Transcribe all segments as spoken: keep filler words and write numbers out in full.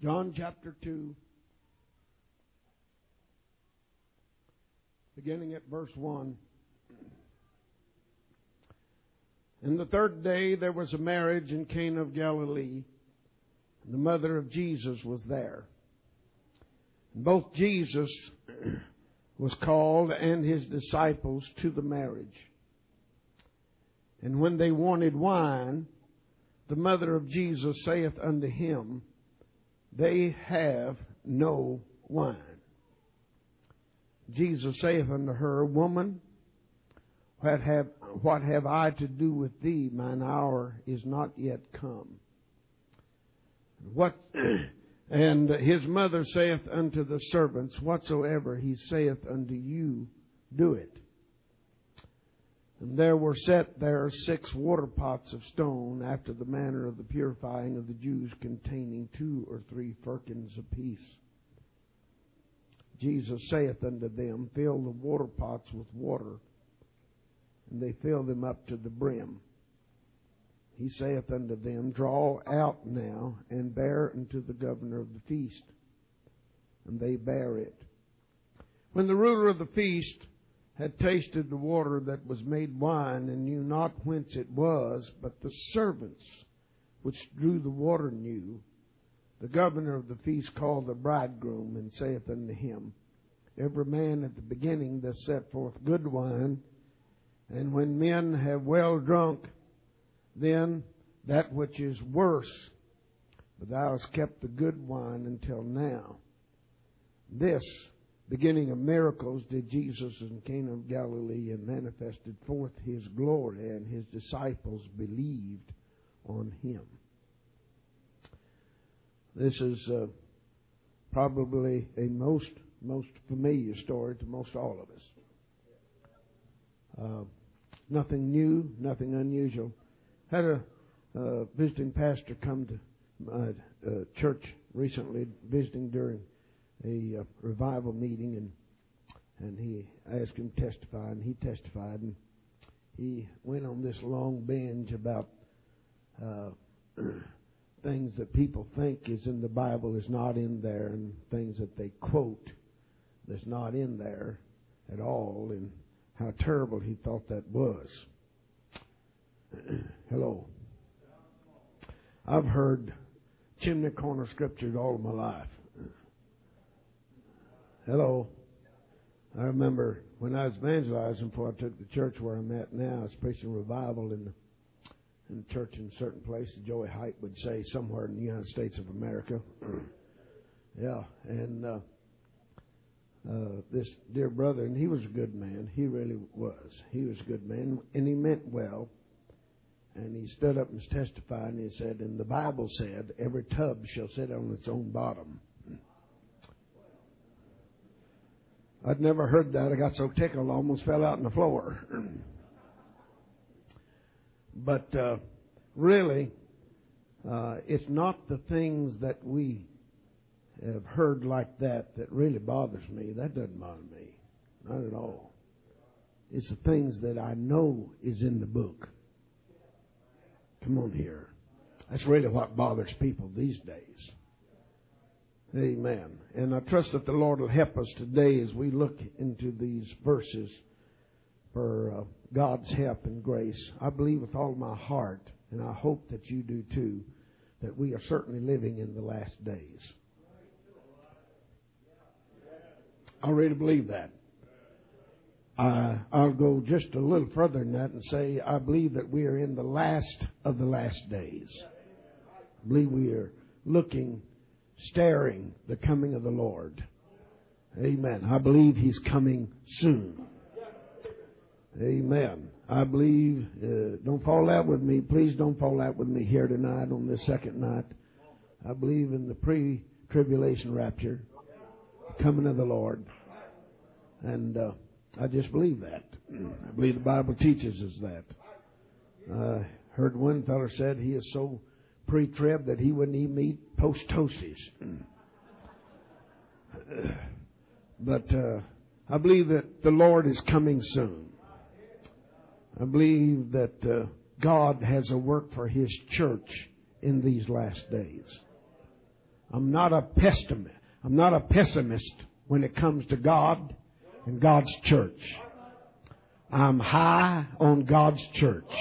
John chapter two, beginning at verse one. And the third day there was a marriage in Cana of Galilee, and the mother of Jesus was there. And both Jesus was called and his disciples to the marriage. And when they wanted wine, the mother of Jesus saith unto him, They have no wine. Jesus saith unto her, Woman, what have, what have I to do with thee? Mine hour is not yet come. What, and his mother saith unto the servants, Whatsoever he saith unto you, do it. And there were set there six water pots of stone, after the manner of the purifying of the Jews, containing two or three firkins apiece. Jesus saith unto them, Fill the water pots with water. And they filled them up to the brim. He saith unto them, Draw out now, and bear unto the governor of the feast. And they bare it. When the ruler of the feast had tasted the water that was made wine, and knew not whence it was, but the servants which drew the water knew, the governor of the feast called the bridegroom, and saith unto him, Every man at the beginning doth set forth good wine, and when men have well drunk, then that which is worse. But thou hast kept the good wine until now. This beginning of miracles did Jesus in Cana of Galilee, and manifested forth his glory, and his disciples believed on him. This is uh, probably a most, most familiar story to most all of us. Uh, nothing new, nothing unusual. Had a uh, visiting pastor come to my uh, church recently, visiting during a uh, revival meeting, and and he asked him to testify, and he testified, and he went on this long binge about uh, things that people think is in the Bible is not in there, and things that they quote that's not in there at all, and how terrible he thought that was. Hello. I've heard chimney corner scriptures all of my life. Hello. I remember when I was evangelizing before I took the church where I'm at now, I was preaching revival in the, in the church in a certain place. Joey Height would say somewhere in the United States of America. Yeah, and uh, uh, this dear brother, and he was a good man. He really was. He was a good man, and he meant well. And he stood up and was testifying, and he said, and the Bible said, every tub shall sit on its own bottom. I'd never heard that. I got so tickled I almost fell out on the floor. But uh, really, uh, it's not the things that we have heard like that that really bothers me. That doesn't bother me. Not at all. It's the things that I know is in the book. Come on here. That's really what bothers people these days. Amen. And I trust that the Lord will help us today as we look into these verses for uh, God's help and grace. I believe with all my heart, and I hope that you do too, that we are certainly living in the last days. I really believe that. Uh, I'll go just a little further than that and say I believe that we are in the last of the last days. I believe we are looking, staring the coming of the Lord. Amen. I believe He's coming soon. Amen. I believe, uh, don't fall out with me. Please don't fall out with me here tonight on this second night. I believe in the pre-tribulation rapture, coming of the Lord. And uh, I just believe that. I believe the Bible teaches us that. I uh, heard one fellow said he is so pre-trib that he wouldn't even eat post-toasties. But uh, I believe that the Lord is coming soon. I believe that uh, God has a work for His church in these last days. I'm not a pessimist. I'm not a pessimist when it comes to God and God's church. I'm high on God's church.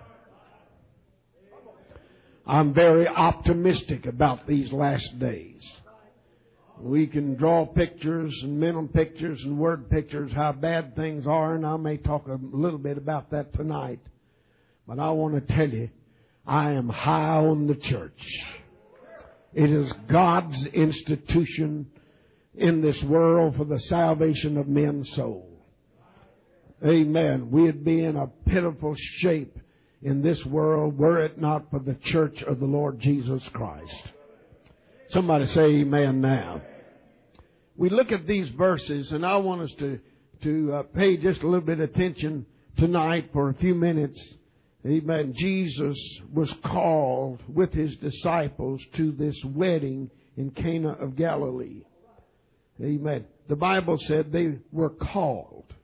I'm very optimistic about these last days. We can draw pictures and mental pictures and word pictures how bad things are, and I may talk a little bit about that tonight. But I want to tell you, I am high on the church. It is God's institution in this world for the salvation of men's souls. Amen. We'd be in a pitiful shape in this world were it not for the church of the Lord Jesus Christ. Somebody say amen now. We look at these verses, and I want us to, to uh, pay just a little bit of attention tonight for a few minutes. Amen. Jesus was called with his disciples to this wedding in Cana of Galilee. Amen. The Bible said they were called.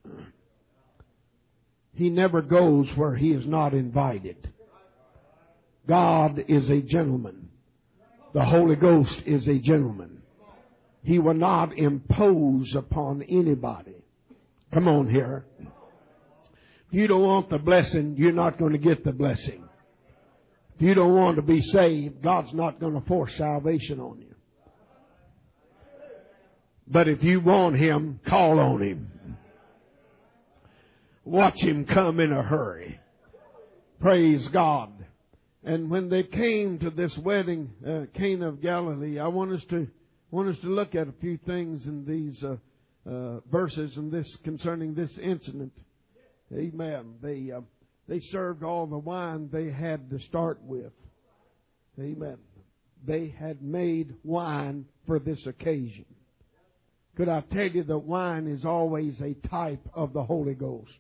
He never goes where he is not invited. God is a gentleman. The Holy Ghost is a gentleman. He will not impose upon anybody. Come on here. If you don't want the blessing, you're not going to get the blessing. If you don't want to be saved, God's not going to force salvation on you. But if you want Him, call on Him. Watch Him come in a hurry. Praise God. And when they came to this wedding, uh, Cana of Galilee, I want us to want us to look at a few things in these uh, uh, verses and this concerning this incident. Amen. They uh, they served all the wine they had to start with. Amen. They had made wine for this occasion. Could I tell you that wine is always a type of the Holy Ghost?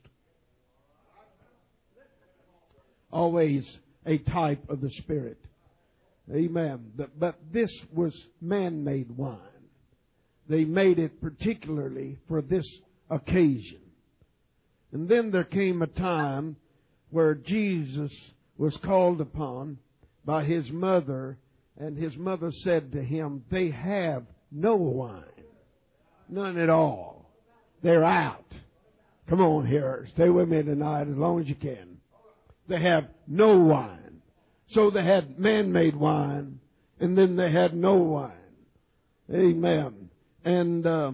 Always a type of the Spirit. Amen. But, but this was man-made wine. They made it particularly for this occasion. And then there came a time where Jesus was called upon by his mother, and his mother said to him, "They have no wine. None at all. They're out." Come on here. Stay with me tonight as long as you can. They have no wine. So they had man-made wine, and then they had no wine. Amen. And uh,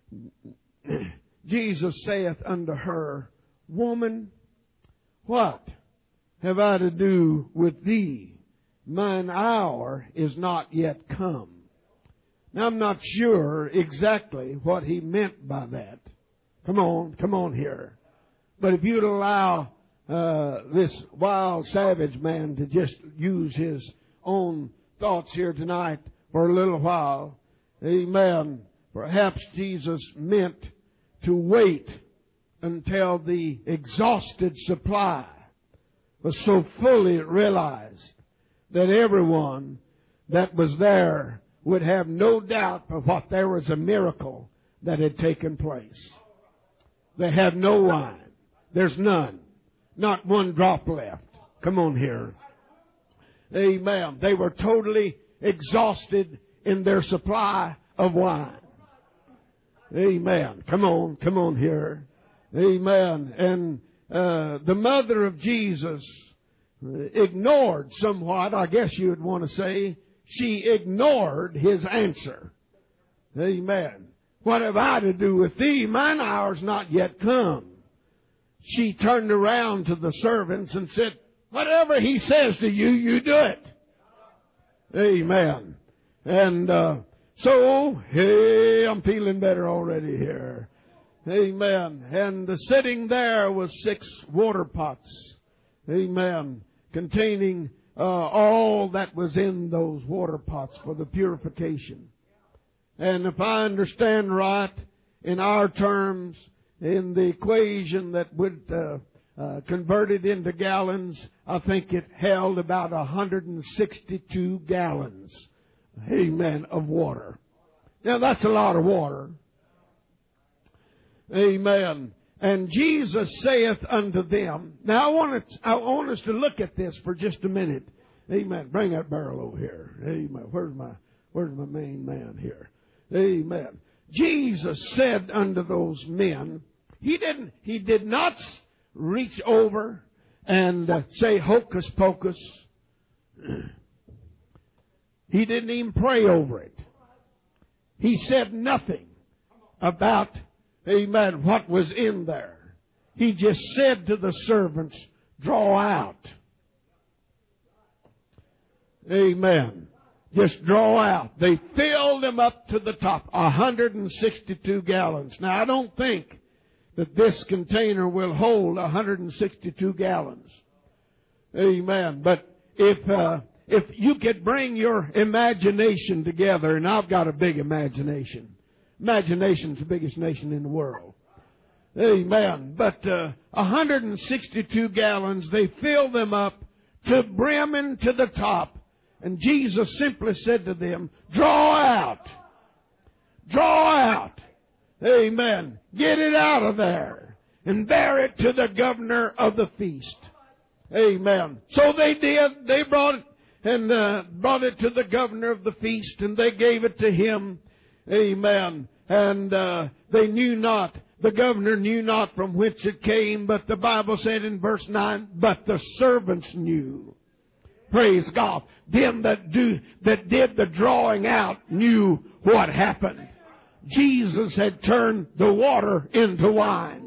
Jesus saith unto her, "Woman, what have I to do with thee? Mine hour is not yet come." Now, I'm not sure exactly what he meant by that. Come on, come on here. But if you'd allow uh, this wild, savage man to just use his own thoughts here tonight for a little while, amen, perhaps Jesus meant to wait until the exhausted supply was so fully realized that everyone that was there would have no doubt of what there was a miracle that had taken place. They have no wine. There's none. Not one drop left. Come on here. Amen. They were totally exhausted in their supply of wine. Amen. Come on. Come on here. Amen. And uh, the mother of Jesus ignored somewhat, I guess you would want to say, she ignored his answer. Amen. What have I to do with thee? Mine hour's not yet come. She turned around to the servants and said, "Whatever he says to you, you do it." Amen. And uh, so, hey, I'm feeling better already here. Amen. And uh, sitting there was six water pots. Amen. Containing Uh, all that was in those water pots for the purification. And if I understand right, in our terms, in the equation that would uh, uh, convert it into gallons, I think it held about one hundred sixty-two gallons, amen, of water. Now that's a lot of water. Amen. And Jesus saith unto them. Now I want, to, I want us to look at this for just a minute. Amen. Bring that barrel over here. Amen. Where's my, Where's my main man here? Amen. Jesus said unto those men, he didn't, he did not reach over and uh, say hocus pocus. He didn't even pray over it. He said nothing about, amen, what was in there. He just said to the servants, draw out. Amen. Just draw out. They filled them up to the top. one hundred sixty-two gallons. Now, I don't think that this container will hold one hundred sixty-two gallons. Amen. But if, uh, if you could bring your imagination together, and I've got a big imagination. Imagination's the biggest nation in the world. Amen. But, uh, one hundred sixty-two gallons, they filled them up to brimming to the top. And Jesus simply said to them, draw out. Draw out. Amen. Get it out of there. And bear it to the governor of the feast. Amen. So they did. They brought it and uh, brought it to the governor of the feast. And they gave it to him. Amen. And uh, they knew not. The governor knew not from whence it came. But the Bible said in verse nine, but the servants knew. Praise God. Them that do, that did the drawing out knew what happened. Jesus had turned the water into wine.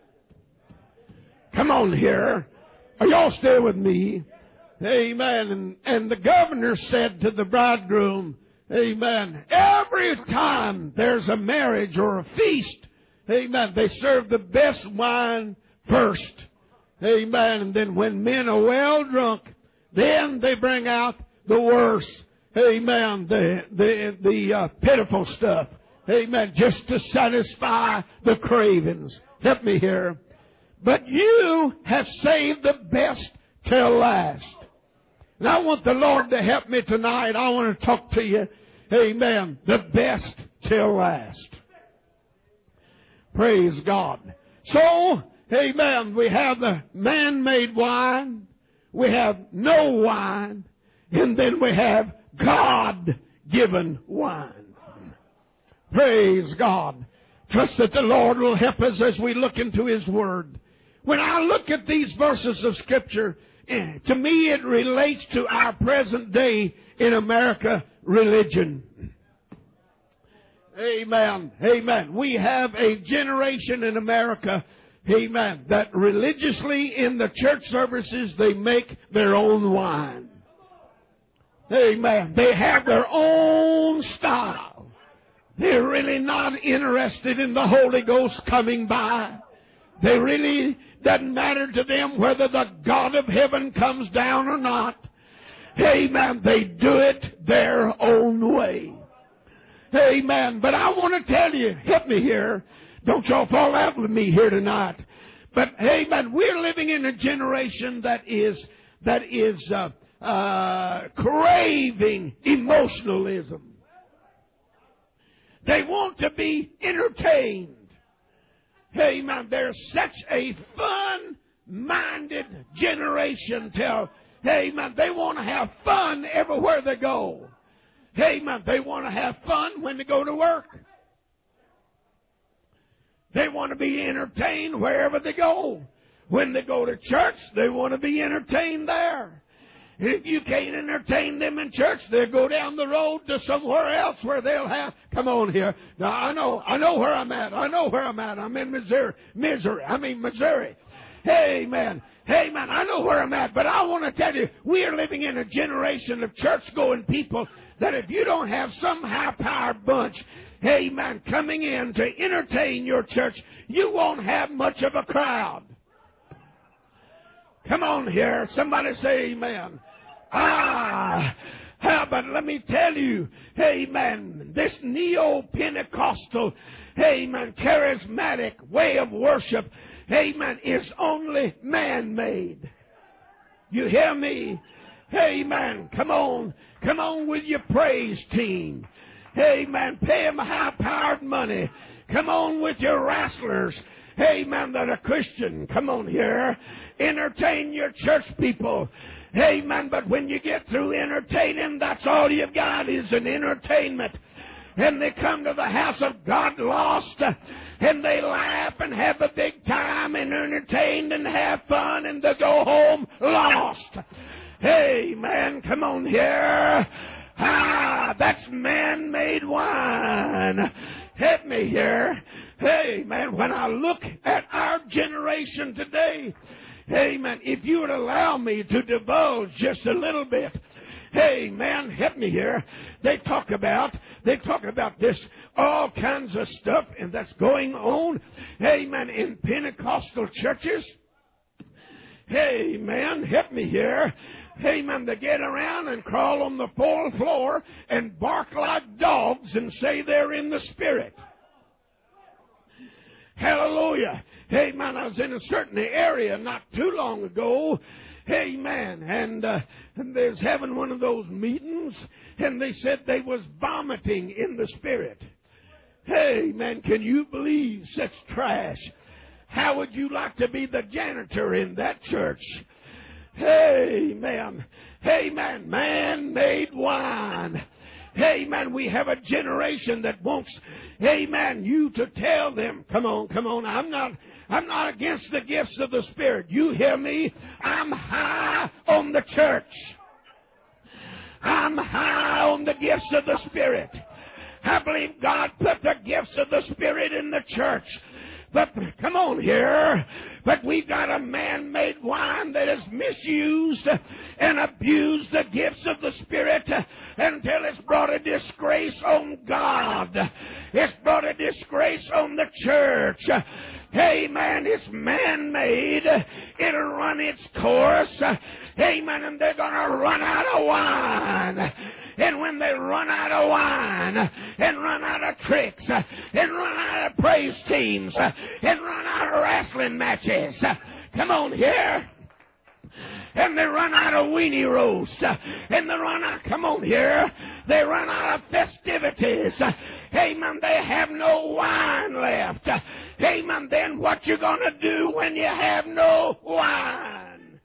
Come on here. Are y'all still with me? Amen. And, and the governor said to the bridegroom, amen, every time there's a marriage or a feast, amen, they serve the best wine first. Amen. And then when men are well drunk, then they bring out the worst, amen, the, the, the uh, pitiful stuff, amen, just to satisfy the cravings. Help me here. But you have saved the best till last. And I want the Lord to help me tonight. I want to talk to you, amen, the best till last. Praise God. So, amen, we have the man-made wine. We have no wine, and then we have God-given wine. Praise God. Trust that the Lord will help us as we look into His Word. When I look at these verses of Scripture, to me it relates to our present day in America religion. Amen. Amen. We have a generation in America, amen, that religiously in the church services they make their own wine. Amen. They have their own style. They're really not interested in the Holy Ghost coming by. They really, doesn't matter to them whether the God of heaven comes down or not. Amen. They do it their own way. Amen. But I want to tell you, help me here. Don't y'all fall out with me here tonight. But amen, we're living in a generation that is, that is, uh, uh, craving emotionalism. They want to be entertained. Amen. There's such a fun-minded generation till, amen, they want to have fun everywhere they go. Amen. They want to have fun when they go to work. They want to be entertained wherever they go. When they go to church, they want to be entertained there. And if you can't entertain them in church, they'll go down the road to somewhere else where they'll have, come on here. Now, I know, I know where I'm at. I know where I'm at. I'm in Missouri. Missouri. I mean, Missouri. Amen. Amen. I know where I'm at. But I want to tell you, we are living in a generation of church-going people that if you don't have some high-powered bunch, amen, coming in to entertain your church, you won't have much of a crowd. Come on here. Somebody say amen. Ah, how, but let me tell you, amen, this neo-Pentecostal, amen, charismatic way of worship, amen, is only man-made. You hear me? Amen. Come on. Come on with your praise team. Amen. Pay them high-powered money. Come on with your wrestlers. amen, that a Christian, come on here, entertain your church people. Amen. But when you get through entertaining, that's all you've got is an entertainment. And they come to the house of God lost, and they laugh and have a big time and entertained and have fun, and they go home lost. Amen. Come on here. Ah, that's man-made wine. Help me here. Amen. When I look at our generation today, amen, if you would allow me to divulge just a little bit, amen, help me here. They talk about, they talk about this, all kinds of stuff, and that's going on, amen, in Pentecostal churches. Amen, help me here. Amen, they get around and crawl on the fourth floor and bark like dogs and say they're in the Spirit. Hallelujah. Amen. I was in a certain area not too long ago. Amen. And, uh, and they was having one of those meetings, and they said they was vomiting in the Spirit. Amen. Can you believe such trash? How would you like to be the janitor in that church? Amen. Amen. Man-made wine. Amen. We have a generation that wants, amen, you to tell them, come on, come on, I'm not, I'm not against the gifts of the Spirit. You hear me? I'm high on the church. I'm high on the gifts of the Spirit. I believe God put the gifts of the Spirit in the church. But come on here. But we've got a man-made wine that has misused and abused the gifts of the Spirit until it's brought a disgrace on God. It's brought a disgrace on the church. Amen. It's man-made. It'll run its course. Amen. And they're going to run out of wine. And when they run out of wine, and run out of tricks, and run out of praise teams, and run out of wrestling matches, come on here. And they run out of weenie roast. And they run out, come on here, they run out of festivities. Amen. They have no wine left. Amen. Then what you going to do when you have no wine?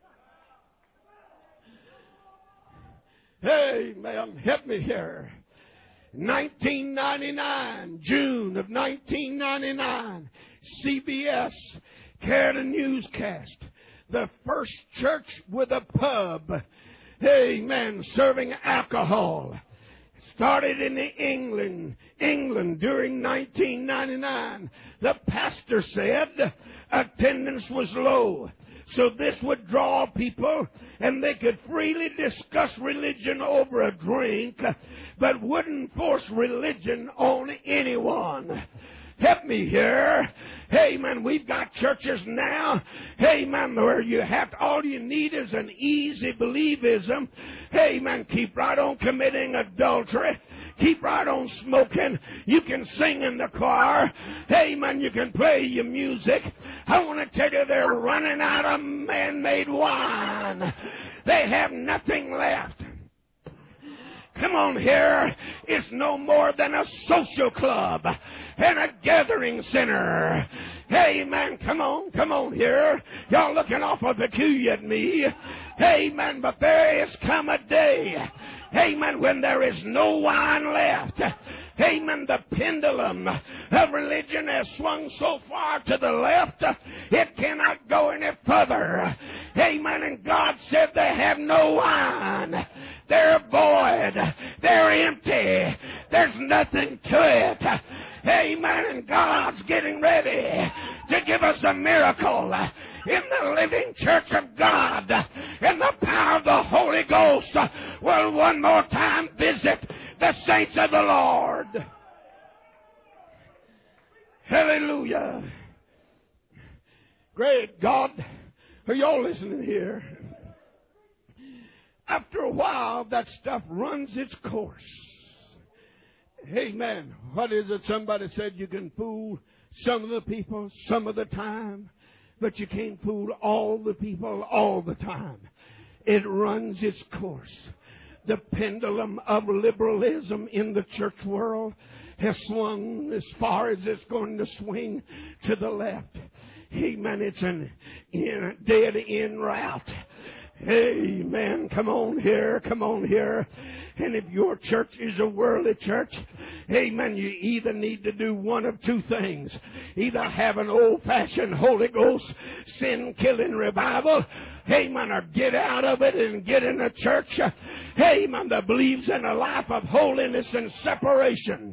Amen. Help me here. nineteen ninety-nine, June of nineteen ninety-nine, C B S carried a newscast. The first church with a pub, amen, serving alcohol. Started in England, England during nineteen ninety-nine. The pastor said attendance was low. So this would draw people, and they could freely discuss religion over a drink, but wouldn't force religion on anyone. Help me here. Amen. We've got churches now, amen, where you have to, all you need is an easy believism. Amen. Keep right on committing adultery. Keep right on smoking. You can sing in the choir. Amen. You can play your music. I want to tell you they're running out of man-made wine. They have nothing left. Come on here. It's no more than a social club and a gathering center. Amen. Come on, come on here. Y'all looking awful peculiar at me. Amen. But there is come a day, amen, when there is no wine left. Amen. The pendulum of religion has swung so far to the left, it cannot go any further. Amen. And God said they have no wine. They're void. They're empty. There's nothing to it. Amen. And God's getting ready to give us a miracle in the living church of God. And the power of the Holy Ghost will one more time visit the saints of the Lord. Hallelujah. Great God. Are y'all listening here? After a while, that stuff runs its course. Amen. What is it? Somebody said you can fool some of the people some of the time, but you can't fool all the people all the time. It runs its course. The pendulum of liberalism in the church world has swung as far as it's going to swing to the left. Amen. It's an in, dead end route. Amen. Come on here. Come on here. And if your church is a worldly church, amen, you either need to do one of two things. Either have an old-fashioned Holy Ghost sin-killing revival, amen, or get out of it and get in a church, amen, that believes in a life of holiness and separation.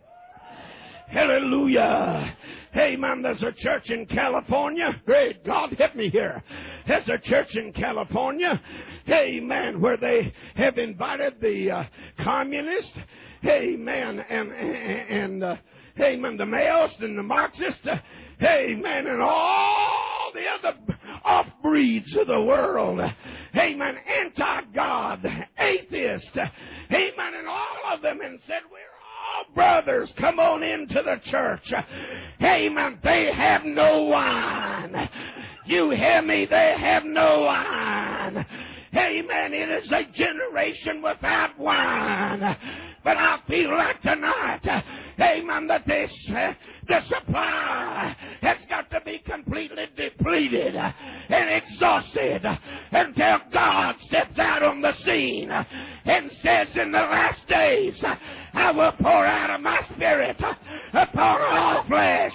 Hallelujah. Amen. There's a church in California. Great God, help me here. There's a church in California. Amen. Where they have invited the uh, communists. Amen. And, and, and uh, amen. The Maoists and the Marxists. Uh, amen. And all the other off-breeds of the world. Amen. Anti-God. Atheist. Amen. And all of them, and said, we're brothers, come on into the church. Amen. They have no wine. You hear me? They have no wine. Amen. It is a generation without wine. But I feel like tonight, amen, that this, uh, the supply has got to be completely depleted and exhausted until God steps out on the scene and says, in the last days, I will pour out of my Spirit upon all flesh.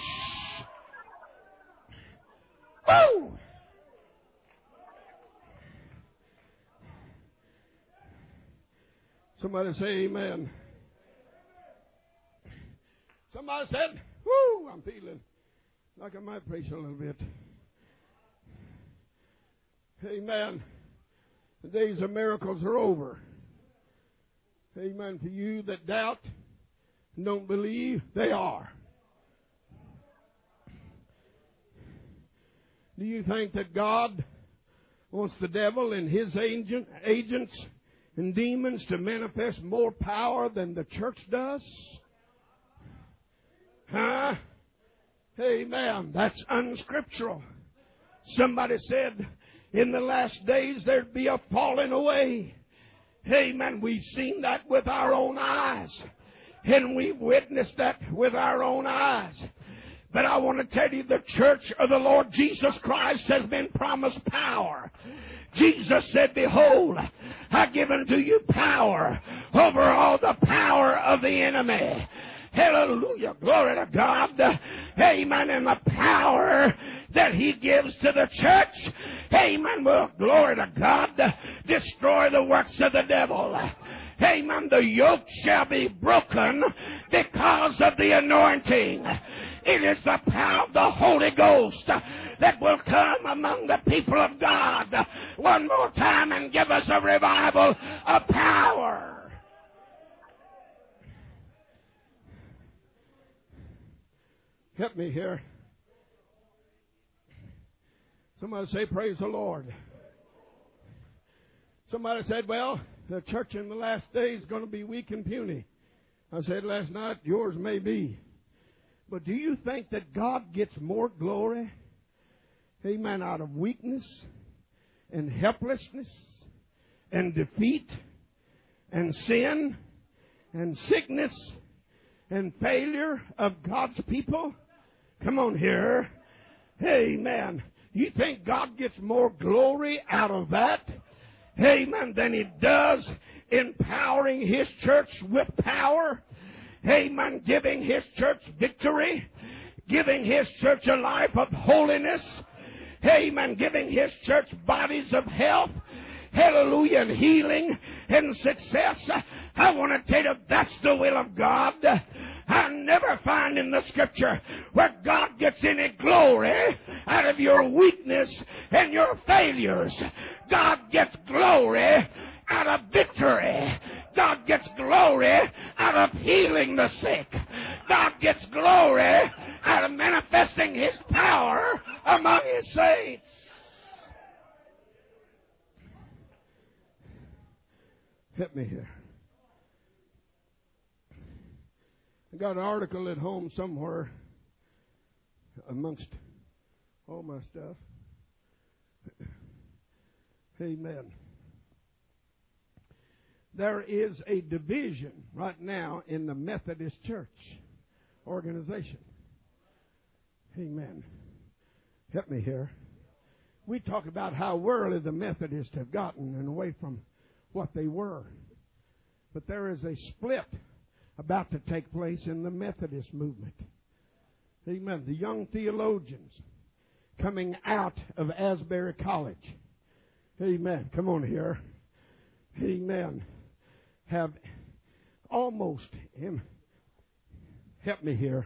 Woo! Somebody say amen. Somebody said, whoo, I'm feeling like I might preach a little bit. Amen. The days of miracles are over. Amen. For you that doubt and don't believe, they are. Do you think that God wants the devil and his agent, agents and demons to manifest more power than the church does? Huh? Amen. That's unscriptural. Somebody said in the last days there'd be a falling away. Amen. We've seen that with our own eyes. And we've witnessed that with our own eyes. But I want to tell you, the church of the Lord Jesus Christ has been promised power. Jesus said, behold, I give unto you power over all the power of the enemy. Hallelujah. Glory to God. Amen. And the power that He gives to the church, amen, will, glory to God, destroy the works of the devil. Amen. The yoke shall be broken because of the anointing. It is the power of the Holy Ghost that will come among the people of God one more time and give us a revival of power. Help me here. Somebody say, praise the Lord. Somebody said, well, the church in the last days is going to be weak and puny. I said last night, yours may be. But do you think that God gets more glory, amen, out of weakness and helplessness and defeat and sin and sickness and failure of God's people? Come on here. Amen. You think God gets more glory out of that, amen, than He does empowering His church with power? Amen. Giving His church victory. Giving His church a life of holiness. Amen. Giving His church bodies of health. Hallelujah. And healing and success. I want to tell you, that's the will of God. I never find in the Scripture where God gets any glory out of your weakness and your failures. God gets glory out of victory. God gets glory out of healing the sick. God gets glory out of manifesting His power among His saints. Hit me here. I got an article at home somewhere amongst all my stuff. Amen. There is a division right now in the Methodist Church organization. Amen. Help me here. We talk about how worldly the Methodists have gotten and away from what they were. But there is a split about to take place in the Methodist movement. Amen. The young theologians coming out of Asbury College. Amen. Come on here. Amen. Have almost, help me here.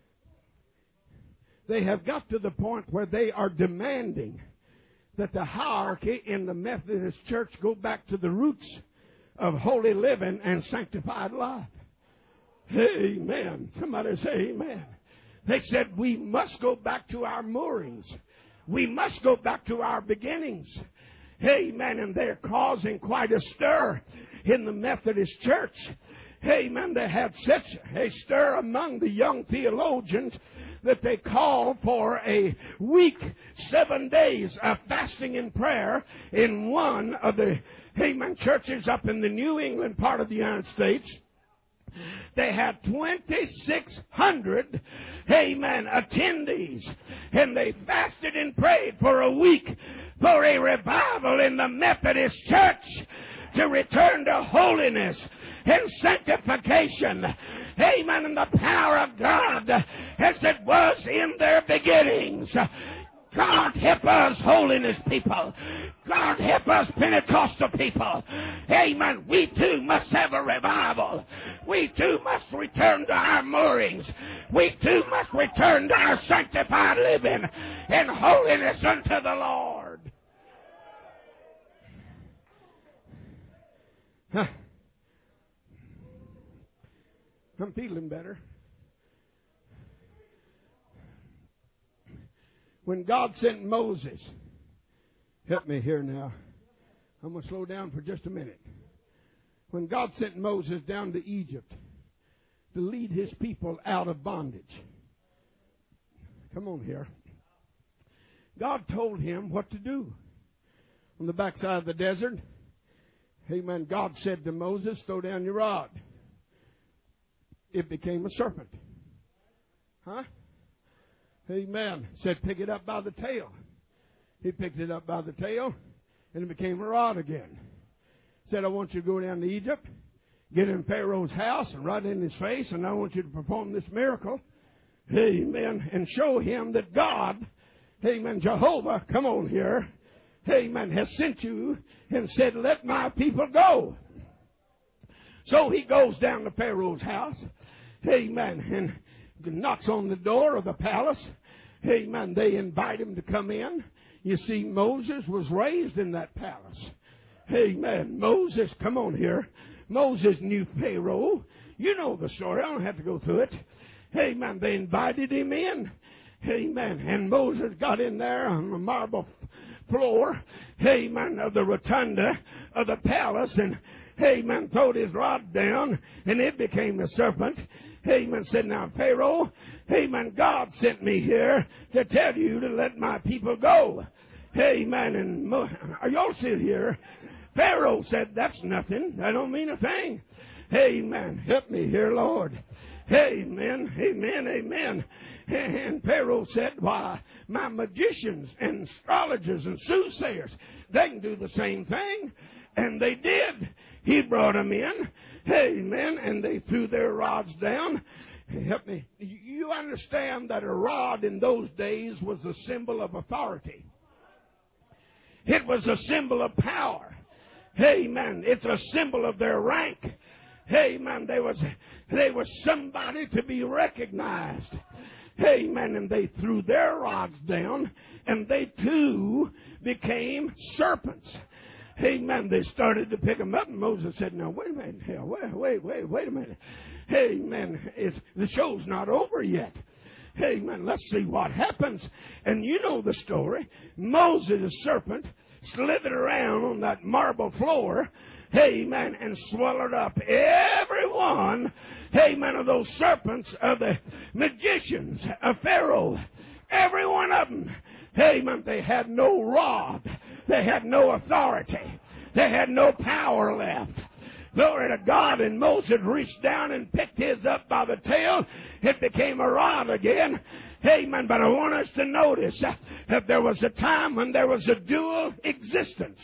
They have got to the point where they are demanding that the hierarchy in the Methodist Church go back to the roots of holy living and sanctified life. Amen. Somebody say amen. They said we must go back to our moorings. We must go back to our beginnings. Amen. And they're causing quite a stir in the Methodist Church. Amen. They have such a stir among the young theologians that they call for a week, seven days of fasting and prayer in one of the, amen, churches up in the New England part of the United States. They had twenty-six hundred, amen, attendees. And they fasted and prayed for a week for a revival in the Methodist Church to return to holiness and sanctification. Amen. And the power of God as it was in their beginnings. God help us, holiness people. God help us, Pentecostal people. Amen. We too must have a revival. We too must return to our moorings. We too must return to our sanctified living and holiness unto the Lord. Huh. I'm feeling better. When God sent Moses, help me here now. I'm going to slow down for just a minute. When God sent Moses down to Egypt to lead his people out of bondage. Come on here. God told him what to do. On the backside of the desert, amen, God said to Moses, throw down your rod. It became a serpent. Huh? Amen. Said pick it up by the tail. He picked it up by the tail, and it became a rod again. Said, I want you to go down to Egypt, get in Pharaoh's house, and right in his face, and I want you to perform this miracle. Amen. And show him that God, amen, Jehovah, come on here, amen, has sent you and said, let my people go. So he goes down to Pharaoh's house, amen, and knocks on the door of the palace. Amen. They invite him to come in. You see, Moses was raised in that palace. Amen. Moses, come on here. Moses knew Pharaoh. You know the story. I don't have to go through it. Amen. They invited him in. Amen. And Moses got in there on the marble floor, amen, of the rotunda of the palace, and amen, throwed his rod down, and it became a serpent. Amen. Said, now, Pharaoh, amen, God sent me here to tell you to let my people go. Amen. And Mo- are y'all still here? Pharaoh said, that's nothing. I don't mean a thing. Amen. Help me here, Lord. Amen. Amen. Amen. And Pharaoh said, why, my magicians and astrologers and soothsayers, they can do the same thing. And they did. He brought them in. Amen. And they threw their rods down. Help me. You understand that a rod in those days was a symbol of authority. It was a symbol of power. Amen. It's a symbol of their rank. Amen. There was, there was somebody to be recognized. Amen. And they threw their rods down, and they too became serpents. Amen. They started to pick them up, and Moses said, "No, wait a minute. Hell, wait, wait, wait, wait a minute. Amen. It's, the show's not over yet. Amen. Let's see what happens." And you know the story. Moses, the serpent, slithered around on that marble floor, amen, and swallowed up every one, amen, of those serpents of the magicians of Pharaoh. Every one of them, amen, they had no rod. They had no authority. They had no power left. Glory to God. And Moses reached down and picked his up by the tail. It became a rod again. Amen. But I want us to notice that there was a time when there was a dual existence.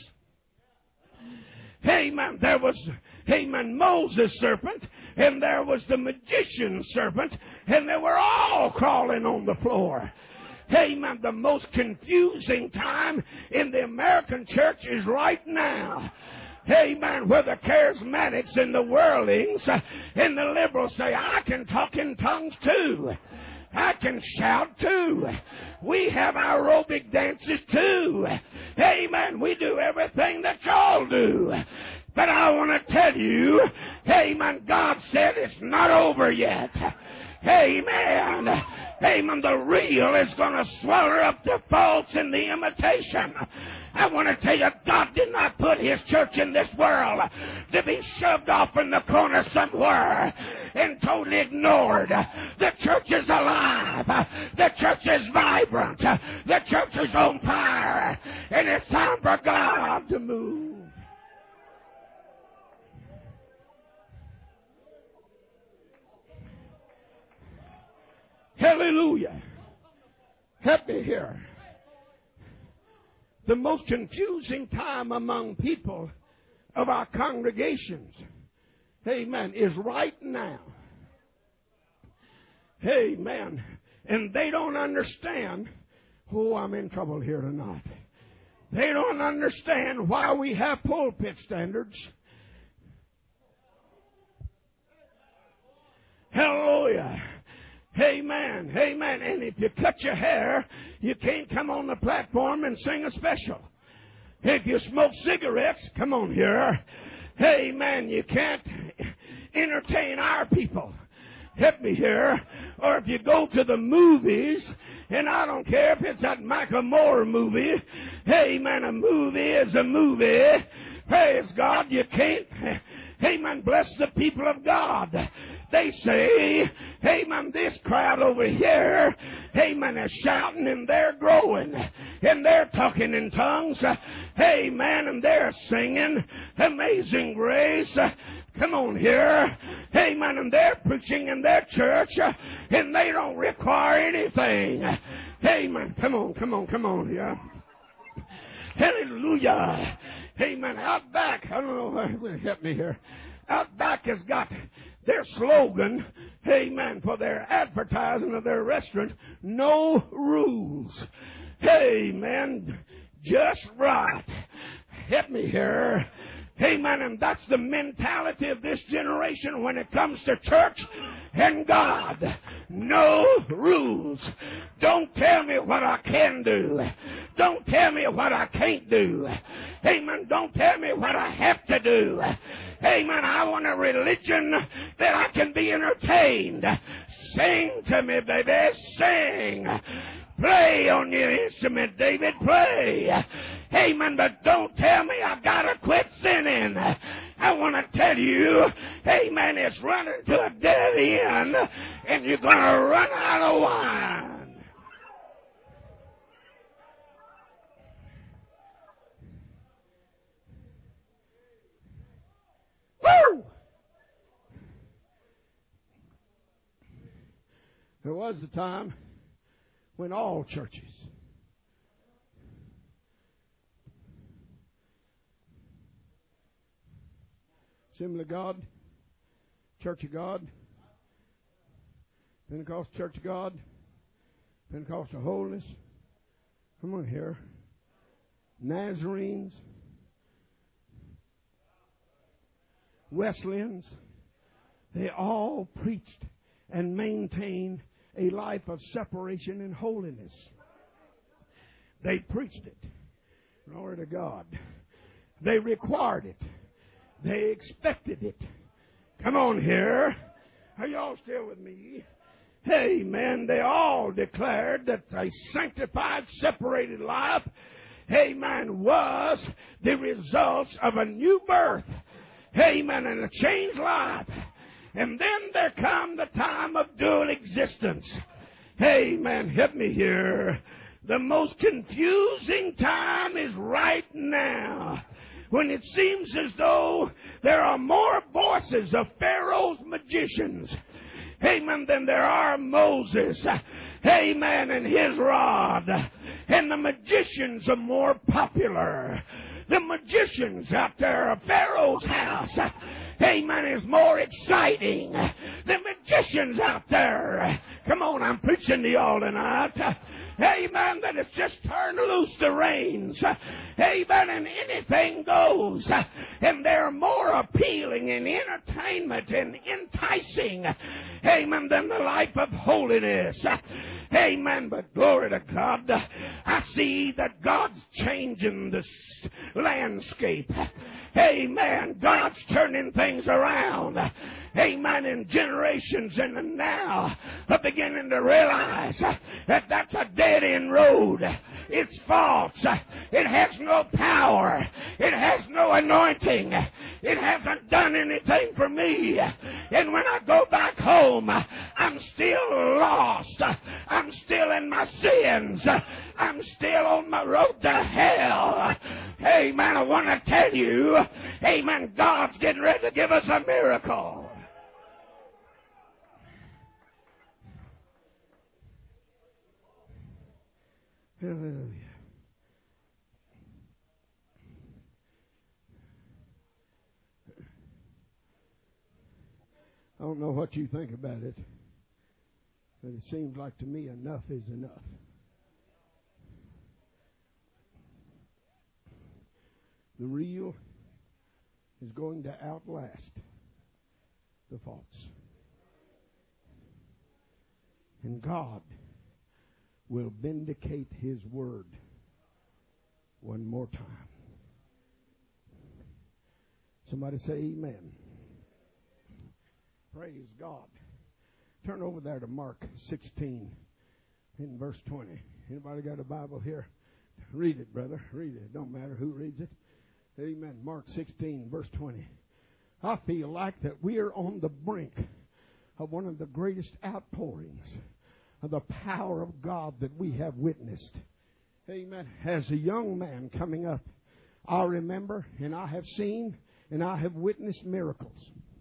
Amen. There was, amen, Moses' serpent, and there was the magician's serpent, and they were all crawling on the floor. Amen. The most confusing time in the American church is right now. Amen. Where the charismatics and the worldlings and the liberals say, I can talk in tongues too. I can shout too. We have aerobic dances too. Amen. We do everything that y'all do. But I want to tell you, amen, God said it's not over yet. Amen. Amen. The real is going to swallow up the false and the imitation. I want to tell you, God did not put His church in this world to be shoved off in the corner somewhere and totally ignored. The church is alive. The church is vibrant. The church is on fire. And it's time for God to move. Hallelujah. Help me here. The most confusing time among people of our congregations, amen, is right now. Amen. And they don't understand, oh, I'm in trouble here tonight. They don't understand why we have pulpit standards. Hallelujah. Amen. Amen. And if you cut your hair, you can't come on the platform and sing a special. If you smoke cigarettes, come on here. Amen. You can't entertain our people. Help me here. Or if you go to the movies, and I don't care if it's that Michael Moore movie. Amen. A movie is a movie. Praise God. You can't. Amen. Bless the people of God. They say, amen, this crowd over here, amen, is shouting and they're growing and they're talking in tongues, amen, and they're singing Amazing Grace. Come on here, amen, and they're preaching in their church and they don't require anything. Amen. Come on, come on, come on here. Hallelujah. Amen. Out back, I don't know, help me here. Out back has got their slogan, amen, for their advertising of their restaurant, no rules. Amen. Just right. Help me here. Amen. And that's the mentality of this generation when it comes to church and God. No rules. Don't tell me what I can do. Don't tell me what I can't do. Amen. Don't tell me what I have to do. Amen. I want a religion that I can be entertained. Sing to me, baby. Sing. Play on your instrument, David. Play. Amen. But don't tell me I've got to quit sinning. I want to tell you, amen, it's running to a dead end, and you're going to run out of wine. Woo! There was a time when all churches Assembly of God, Church of God, Pentecostal Church of God, Pentecostal Holiness, come on here, Nazarenes, Wesleyans, they all preached and maintained a life of separation and holiness. They preached it. Glory to God. They required it. They expected it. Come on here. Are y'all still with me? Amen. They all declared that a sanctified, separated life, amen, was the results of a new birth. Amen. And a changed life. And then there come the time of dual existence. Amen. Help me here. The most confusing time is right now, when it seems as though there are more voices of Pharaoh's magicians, amen, than there are Moses, amen, and his rod. And the magicians are more popular. The magicians out there of Pharaoh's house, amen, is more exciting. The magicians out there, come on, I'm preaching to y'all tonight. Amen, that it's just turned loose the reins. Amen, and anything goes. And they're more appealing and entertainment and enticing, amen, than the life of holiness. Amen, but glory to God. I see that God's changing the landscape. Amen, God's turning things around. Amen, in generations, and now I'm beginning to realize that that's a dead-end road. It's false. It has no power. It has no anointing. It hasn't done anything for me. And when I go back home, I'm still lost. I'm still in my sins. I'm still on my road to hell. Amen, I want to tell you, amen, God's getting ready to give us a miracle. Hallelujah. I don't know what you think about it, but it seems like to me enough is enough. The real is going to outlast the false. And God will vindicate His word one more time. Somebody say amen. Praise God. Turn over there to Mark sixteen in verse twenty. Anybody got a Bible here? Read it, brother. Read it. Don't matter who reads it. Amen. Mark sixteen, verse twenty. I feel like that we are on the brink of one of the greatest outpourings of the power of God that we have witnessed. Amen. As a young man coming up, I remember and I have seen and I have witnessed miracles.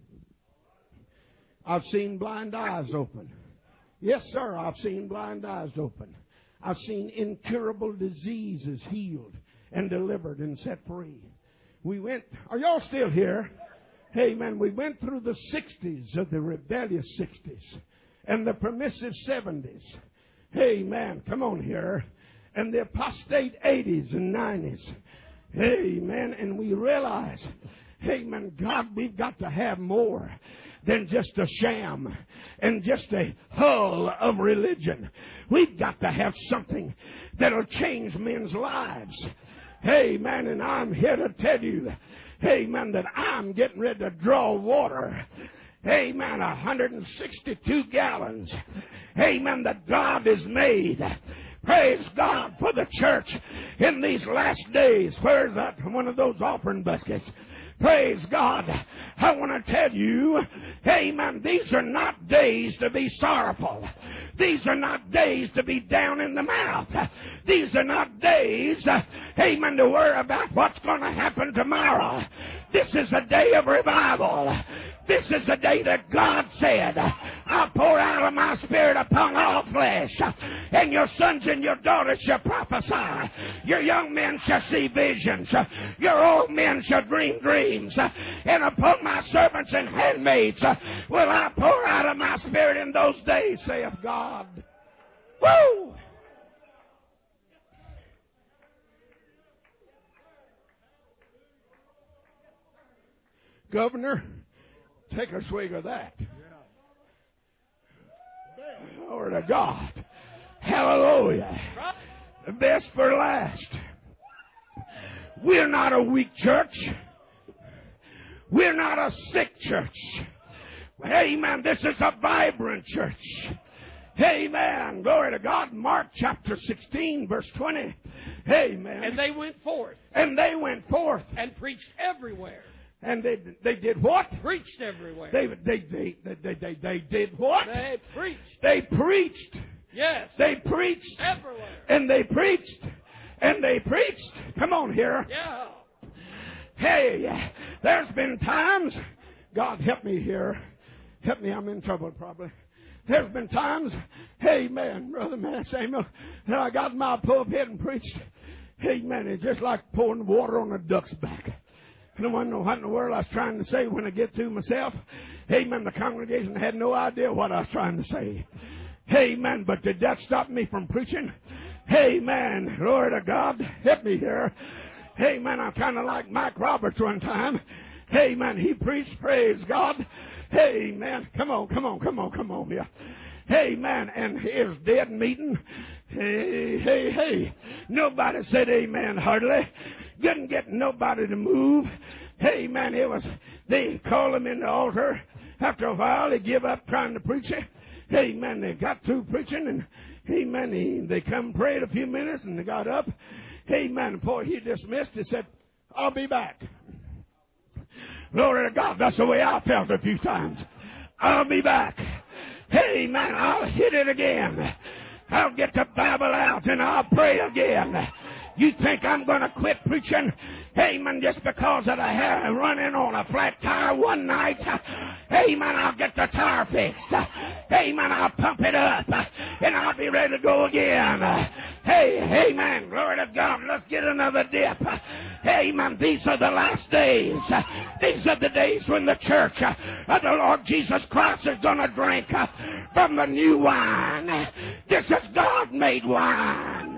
I've seen blind eyes open. Yes, sir, I've seen blind eyes open. I've seen incurable diseases healed and delivered and set free. We went, are y'all still here? Amen. We went through the sixties of the rebellious sixties and the permissive seventies. Amen. Come on here. And the apostate eighties and nineties. Amen. And we realize, amen, God, we've got to have more than just a sham and just a hull of religion. We've got to have something that'll change men's lives. Amen. And I'm here to tell you, amen, that I'm getting ready to draw water. Amen. one hundred sixty-two gallons. Amen. That God has made. Praise God for the church in these last days. Where's that? One of those offering baskets. Praise God. I want to tell you, amen, these are not days to be sorrowful. These are not days to be down in the mouth. These are not days, amen, to worry about what's going to happen tomorrow. This is a day of revival. This is the day that God said, I'll pour out of my spirit upon all flesh, and your sons and your daughters shall prophesy. Your young men shall see visions. Your old men shall dream dreams. And upon my servants and handmaids will I pour out of my spirit in those days, saith God. Woo! Governor, take a swig of that. Glory to God. Hallelujah. The best for last. We're not a weak church. We're not a sick church. Amen. This is a vibrant church. Amen. Glory to God. Mark chapter sixteen, verse twenty. Amen. And they went forth. And they went forth. And preached everywhere. And they they did what? Preached everywhere. They they they they they, they, they did what? They preached. They preached. Yes. They preached. Everywhere. And they preached. And they preached. Come on here. Yeah. Hey, there's been times, God help me here. Help me, I'm in trouble probably. There's been times, amen, Brother Man Samuel, that I got in my pulpit and preached. Amen. It's just like pouring water on a duck's back. I don't know what in the world I was trying to say when I get through myself. Amen. The congregation had no idea what I was trying to say. Amen. But did that stop me from preaching? Amen. Glory to God. Help me here. Amen. I'm kind of like Mike Roberts one time. Amen. He preached, praise God. Amen. Come on, come on, come on, come on here. Amen. And his dead meeting. Hey, hey, hey. Nobody said amen hardly. Couldn't get nobody to move. Amen. It was, they called him in the altar. After a while, they give up trying to preach it. Amen. They got through preaching and amen. He, they come prayed a few minutes and they got up. Amen. Before he dismissed, he said, I'll be back. Glory to God. That's the way I felt a few times. I'll be back. Amen. I'll hit it again. I'll get the Bible out and I'll pray again. You think I'm going to quit preaching? Amen. Just because that I had running on a flat tire one night. Amen. I'll get the tire fixed. Amen. I'll pump it up and I'll be ready to go again. Hey, amen. Glory to God. Let's get another dip. Amen. These are the last days. These are the days when the church of the Lord Jesus Christ is going to drink from the new wine. This is God-made wine.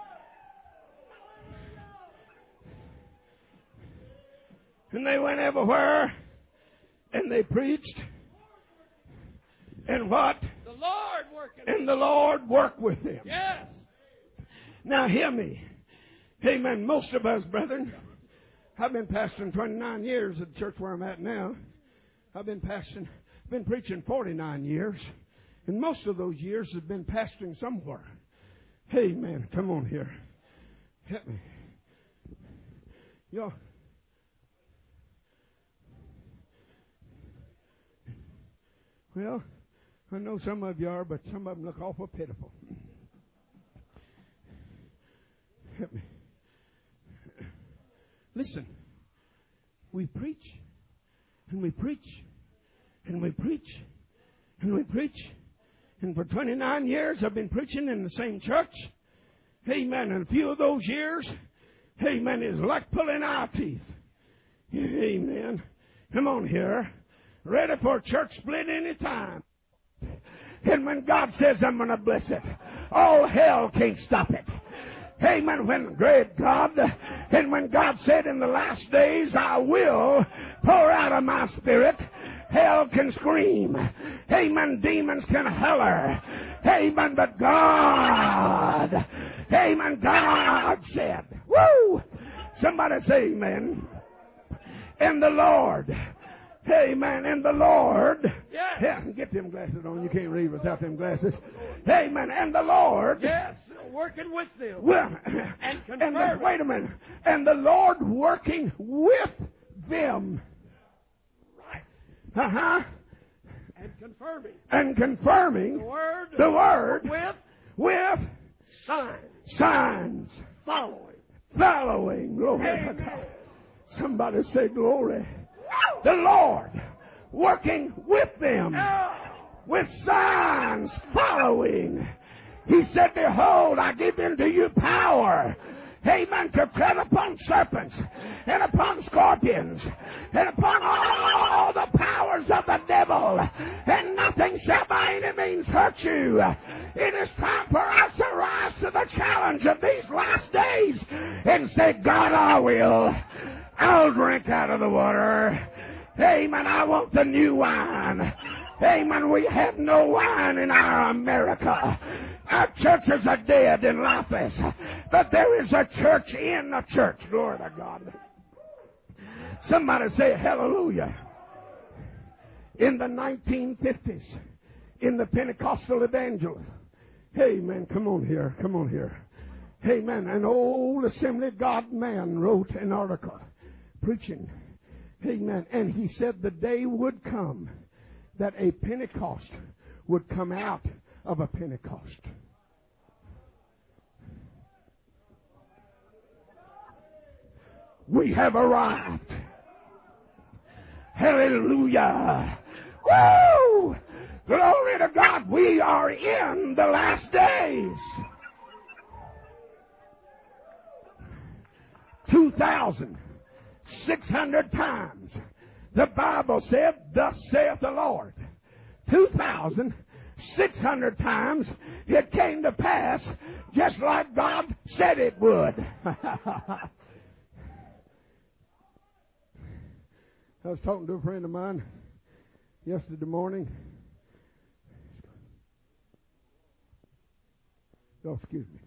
And they went everywhere, and they preached. And what? The Lord working. And the Lord worked with them. Yes. Now hear me. Amen. Most of us, brethren, I've been pastoring twenty-nine years at the church where I'm at now. I've been pastoring, been preaching forty-nine years. And most of those years have been pastoring somewhere. Amen. Come on here. Help me. Y'all. Well, I know some of you are, but some of them look awful pitiful. Help me. Listen, we preach, and we preach, and we preach, and we preach. And for twenty-nine years, I've been preaching in the same church. Amen. And a few of those years, amen, is like pulling our teeth. Amen. Come on here. Ready for a church split any time. And when God says I'm going to bless it, all hell can't stop it. Amen. When great God, and when God said in the last days I will pour out of my spirit, hell can scream. Amen. Demons can holler. Amen. But God, amen. God said, woo! Somebody say amen. And the Lord, amen. And the Lord. Yes. Yeah, get them glasses on. You can't read without them glasses. Amen. And the Lord. Yes. Working with them. Well, and and the, wait a minute. And the Lord working with them. Right. Uh-huh. And confirming. And confirming The word. the word With with signs. signs Following. following. Glory to Amen. God. Somebody say glory. The Lord working with them Oh. with signs following. He said, behold, I give unto you power, amen, to tread upon serpents and upon scorpions and upon all the powers of the devil, and nothing shall by any means hurt you. It is time for us to rise to the challenge of these last days and say, God, I will. I'll drink out of the water. Amen. I want the new wine. Amen. We have no wine in our America. Our churches are dead and lifeless. But there is a church in the church. Glory to God. Somebody say hallelujah. In the nineteen fifties, in the Pentecostal evangelism. Amen. Come on here. Come on here. Amen. An old Assembly of God man wrote an article preaching. Amen. And he said the day would come that a Pentecost would come out of a Pentecost. We have arrived. Hallelujah. Woo! Glory to God. We are in the last days. two thousand six hundred times the Bible said, thus saith the Lord. two thousand six hundred times it came to pass just like God said it would. I was talking to a friend of mine yesterday morning. Oh, excuse me.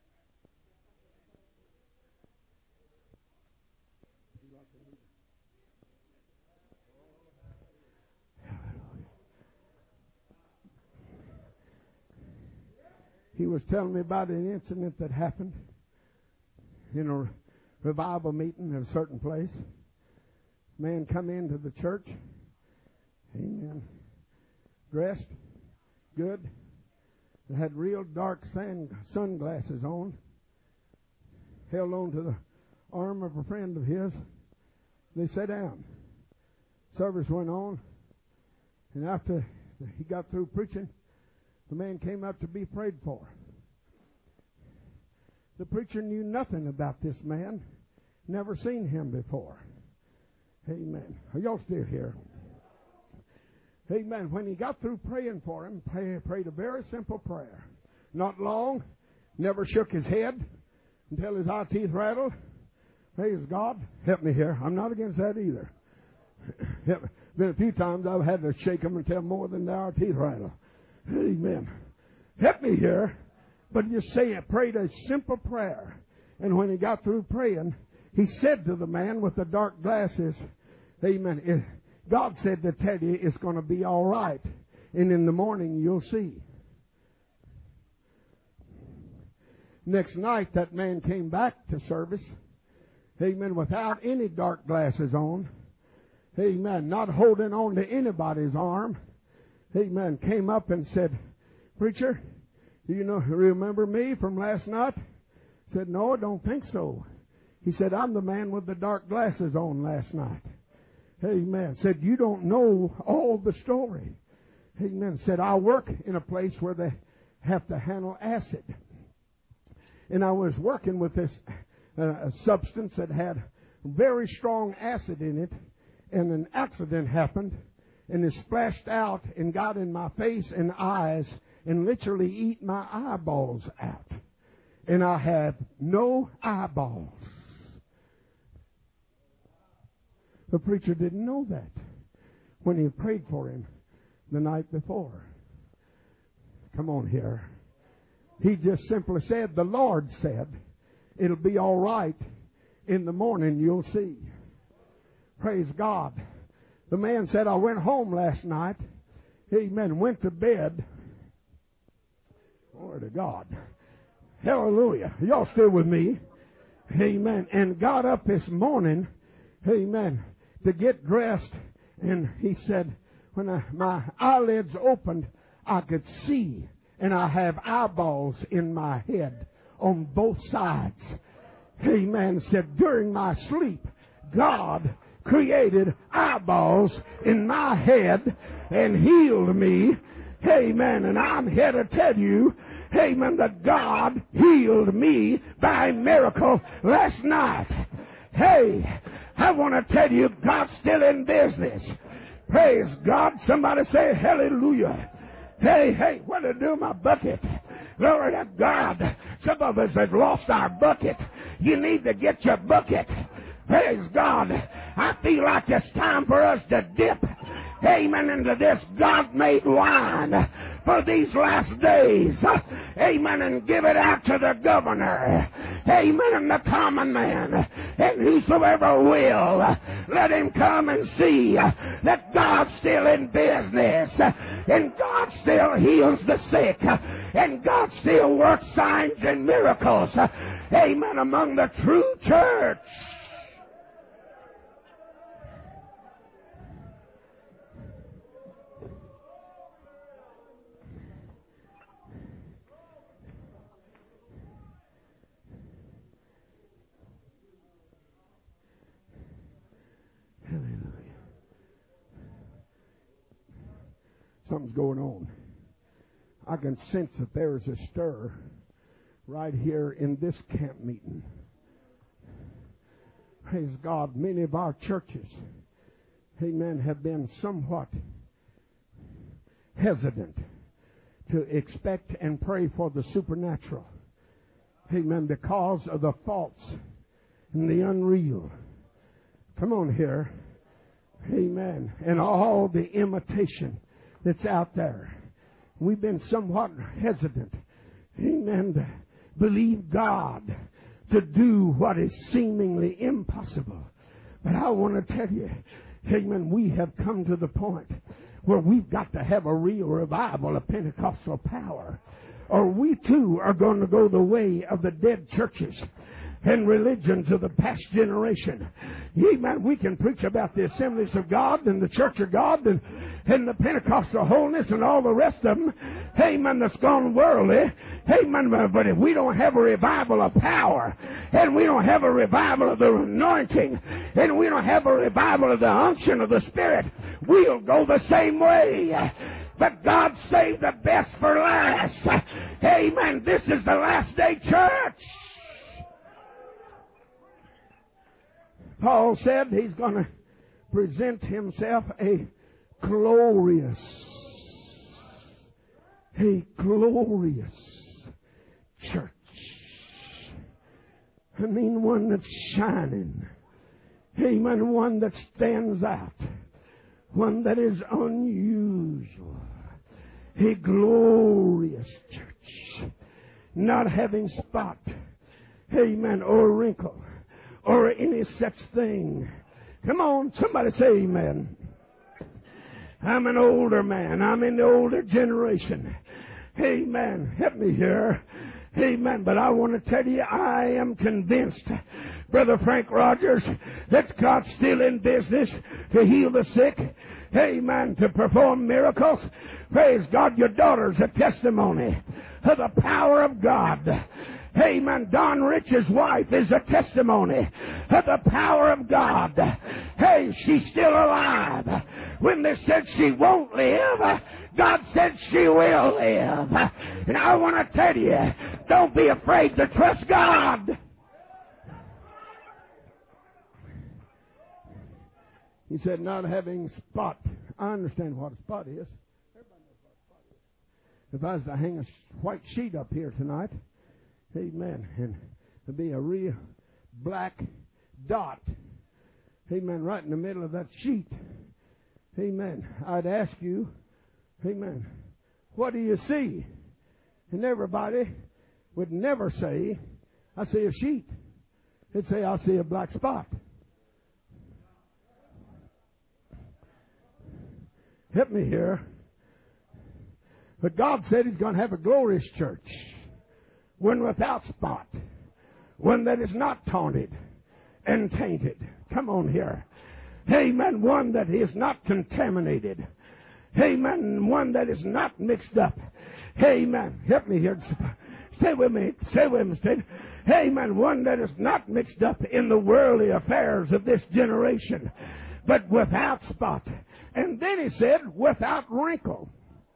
He was telling me about an incident that happened in a revival meeting at a certain place. Man come into the church, amen, dressed good, had real dark sand, sunglasses on, held on to the arm of a friend of his. They sat down. Service went on, and after he got through preaching, the man came up to be prayed for. The preacher knew nothing about this man, never seen him before. Amen. Are y'all still here? Amen. When he got through praying for him, pray, prayed a very simple prayer. Not long, never shook his head until his eye teeth rattled. Praise God. Help me here. I'm not against that either. Been a few times I've had to shake them until more than their teeth rattle. Amen. Help me here. But just say it. Prayed a simple prayer. And when he got through praying, he said to the man with the dark glasses, amen, God said to tell you it's going to be all right. And in the morning you'll see. Next night that man came back to service, amen, without any dark glasses on. Amen. Not holding on to anybody's arm. Amen. Came up and said, preacher, do you know, remember me from last night? Said, no, I don't think so. He said, I'm the man with the dark glasses on last night. Amen. Said, you don't know all the story. Amen. Said, I work in a place where they have to handle acid. And I was working with this uh, substance that had very strong acid in it. And an accident happened. And it splashed out and got in my face and eyes and literally eat my eyeballs out. And I have no eyeballs. The preacher didn't know that when he prayed for him the night before. Come on here. He just simply said, the Lord said, it'll be all right. In the morning you'll see. Praise God. The man said, I went home last night. Amen. Went to bed. Glory to God. Hallelujah. Y'all still with me? Amen. And got up this morning. Amen. To get dressed. And he said, when I, my eyelids opened, I could see. And I have eyeballs in my head on both sides. Amen. Said, during my sleep, God created eyeballs in my head and healed me. Amen. And I'm here to tell you, amen, that God healed me by miracle last night. Hey, I want to tell you, God's still in business. Praise God. Somebody say hallelujah. Hey, hey, what to do my bucket? Glory to God. Some of us have lost our bucket. You need to get your bucket. Praise God. I feel like it's time for us to dip, amen, into this God-made wine for these last days. Amen. And give it out to the governor. Amen. And the common man. And whosoever will, let him come and see that God's still in business. And God still heals the sick. And God still works signs and miracles. Amen. Among the true church. something's going on. I can sense that there is a stir right here in this camp meeting. Praise God. Many of our churches, amen, have been somewhat hesitant to expect and pray for the supernatural. Amen. Because of the false and the unreal. Come on here. Amen. And all the imitation that's out there. We've been somewhat hesitant. Amen. To believe God to do what is seemingly impossible. But I want to tell you, amen, we have come to the point where we've got to have a real revival of Pentecostal power. Or we too are going to go the way of the dead churches and religions of the past generation. Amen. We can preach about the Assemblies of God and the Church of God and, and the Pentecostal holiness and all the rest of them. Amen. That's gone worldly. Amen. But if we don't have a revival of power, and we don't have a revival of the anointing, and we don't have a revival of the unction of the Spirit, we'll go the same way. But God saved the best for last. Amen. This is the last day church. Paul said he's going to present himself a glorious, a glorious church. I mean, one that's shining. Amen. One that stands out. One that is unusual. A glorious church. Not having spot. Amen. Or wrinkle. Or any such thing. Come on, somebody say amen. I'm an older man. I'm in the older generation. Amen. Help me here. Amen. But I want to tell you, I am convinced, Brother Frank Rogers, that God's still in business to heal the sick. Amen. To perform miracles. Praise God. Your daughter's a testimony of the power of God. Amen. Don Rich's wife is a testimony of the power of God. Hey, she's still alive. When they said she won't live, God said she will live. And I want to tell you, don't be afraid to trust God. He said, not having spot. I understand what a spot is. Everybody knows what a spot is. If I was to hang a white sheet up here tonight, amen, and there'd be a real black dot, amen, right in the middle of that sheet. Amen. I'd ask you, amen, what do you see? And everybody would never say, I see a sheet. They'd say, I see a black spot. Help me here. But God said He's going to have a glorious church. One without spot. One that is not taunted and tainted. Come on here. Amen. One that is not contaminated. Amen. One that is not mixed up. Amen. Help me here. Stay with me. Stay with me. Stay. Amen. One that is not mixed up in the worldly affairs of this generation, but without spot. And then he said, without wrinkle.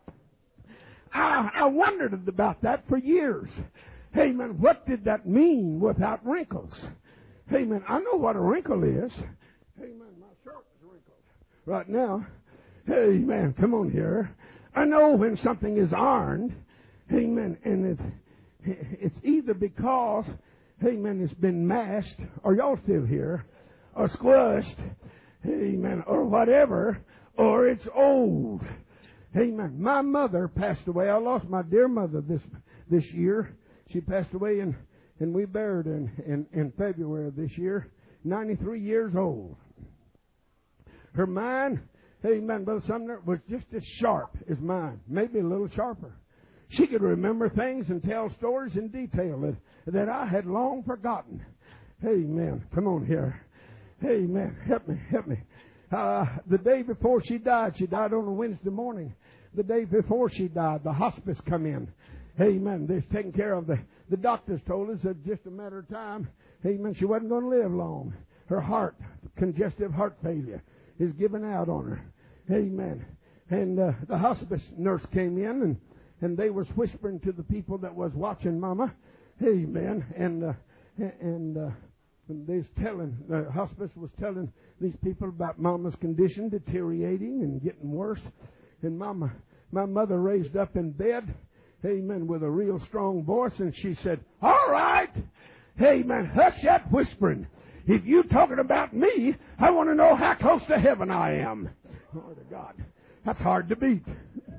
I, I wondered about that for years. Amen. What did that mean, without wrinkles? Amen. I know what a wrinkle is. Amen. My shirt is wrinkled right now. Amen. Come on here. I know when something is ironed. Amen. And it's, it's either because, amen, it's been mashed, or y'all still here, or squished, amen, or whatever, or it's old. Amen. My mother passed away. I lost my dear mother this this year. She passed away, and, and we buried her in, in, in February of this year, ninety-three years old. Her mind, amen, Brother Sumner, was just as sharp as mine, maybe a little sharper. She could remember things and tell stories in detail that, that I had long forgotten. Amen. Come on here. Amen. Help me, help me. Uh, the day before she died, she died on a Wednesday morning. The day before she died, the hospice come in. Amen. They're taking care of the, the doctors told us that just a matter of time. Amen. She wasn't going to live long. Her heart, congestive heart failure, is giving out on her. Amen. and uh, the hospice nurse came in, and, and they was whispering to the people that was watching Mama. Amen. And, uh, and, uh, and they was telling, the hospice was telling these people about Mama's condition deteriorating and getting worse. And Mama, my mother raised up in bed, amen, with a real strong voice, and she said, all right, amen, hush that whispering. If you talking about me, I want to know how close to heaven I am. Glory to God. That's hard to beat.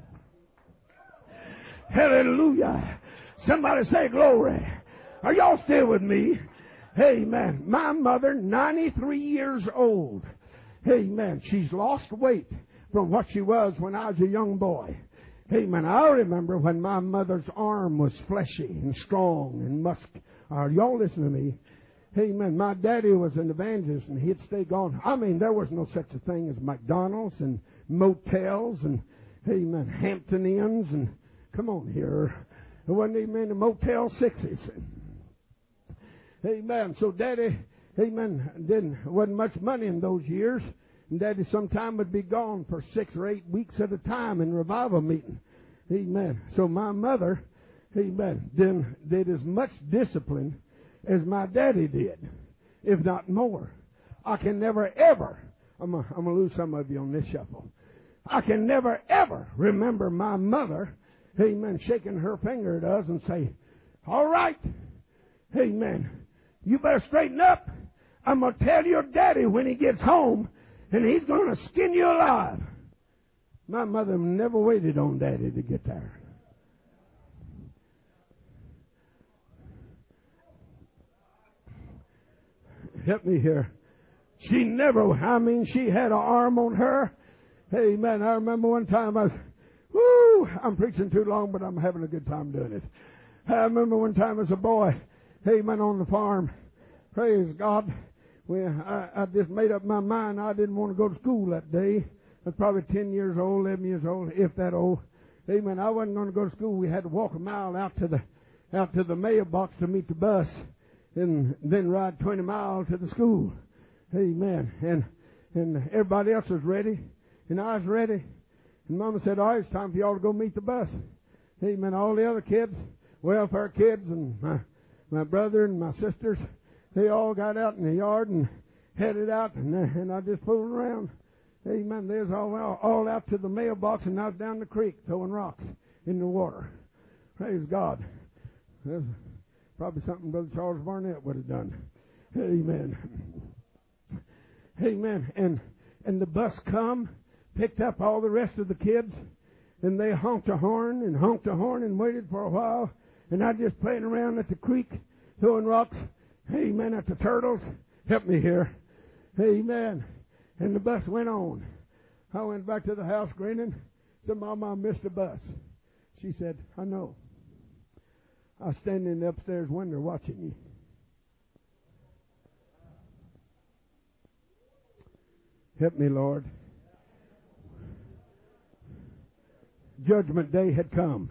Hallelujah. Somebody say glory. Are y'all still with me? Amen. My mother, ninety-three years old. Amen. She's lost weight from what she was when I was a young boy. Amen. I remember when my mother's arm was fleshy and strong and muscular. Are y'all listening to me? Amen. My daddy was an evangelist, and he'd stay gone. I mean, there was no such a thing as McDonald's and motels and, amen, Hampton Inns and, come on here. There wasn't even any Motel Sixes. Amen. So Daddy, amen, didn't, wasn't much money in those years. And Daddy sometime would be gone for six or eight weeks at a time in revival meeting. Amen. So my mother, amen, did, did as much discipline as my daddy did, if not more. I can never, ever, I'm going to lose some of you on this shuffle. I can never, ever remember my mother, amen, shaking her finger at us and say, all right, amen, you better straighten up. I'm going to tell your daddy when he gets home, and he's going to skin you alive. My mother never waited on Daddy to get there. Help me here. She never, I mean, she had an arm on her. Amen. I remember one time I was, whoo, I'm preaching too long, but I'm having a good time doing it. I remember one time as a boy, amen, on the farm. Praise God. Well, I, I just made up my mind I didn't want to go to school that day. I was probably ten years old, eleven years old, if that old. Amen. I wasn't going to go to school. We had to walk a mile out to the out to the mailbox to meet the bus, and then ride twenty miles to the school. Amen. And and everybody else was ready, and I was ready. And Mama said, all right, it's time for y'all to go meet the bus. Amen. All the other kids, welfare kids, and my my brother and my sisters, they all got out in the yard and headed out, and, and I just fooled around. Amen. They was all, all out to the mailbox, and I was down the creek throwing rocks in the water. Praise God. That's probably something Brother Charles Barnett would have done. Amen. Amen. And and the bus come, picked up all the rest of the kids, and they honked a horn and honked a horn and waited for a while. And I just playing around at the creek, throwing rocks. Amen. At the turtles. Help me here. Amen. And the bus went on. I went back to the house grinning. Said, Mama, I missed the bus. She said, I know. I was standing in the upstairs window watching you. Help me, Lord. Judgment day had come.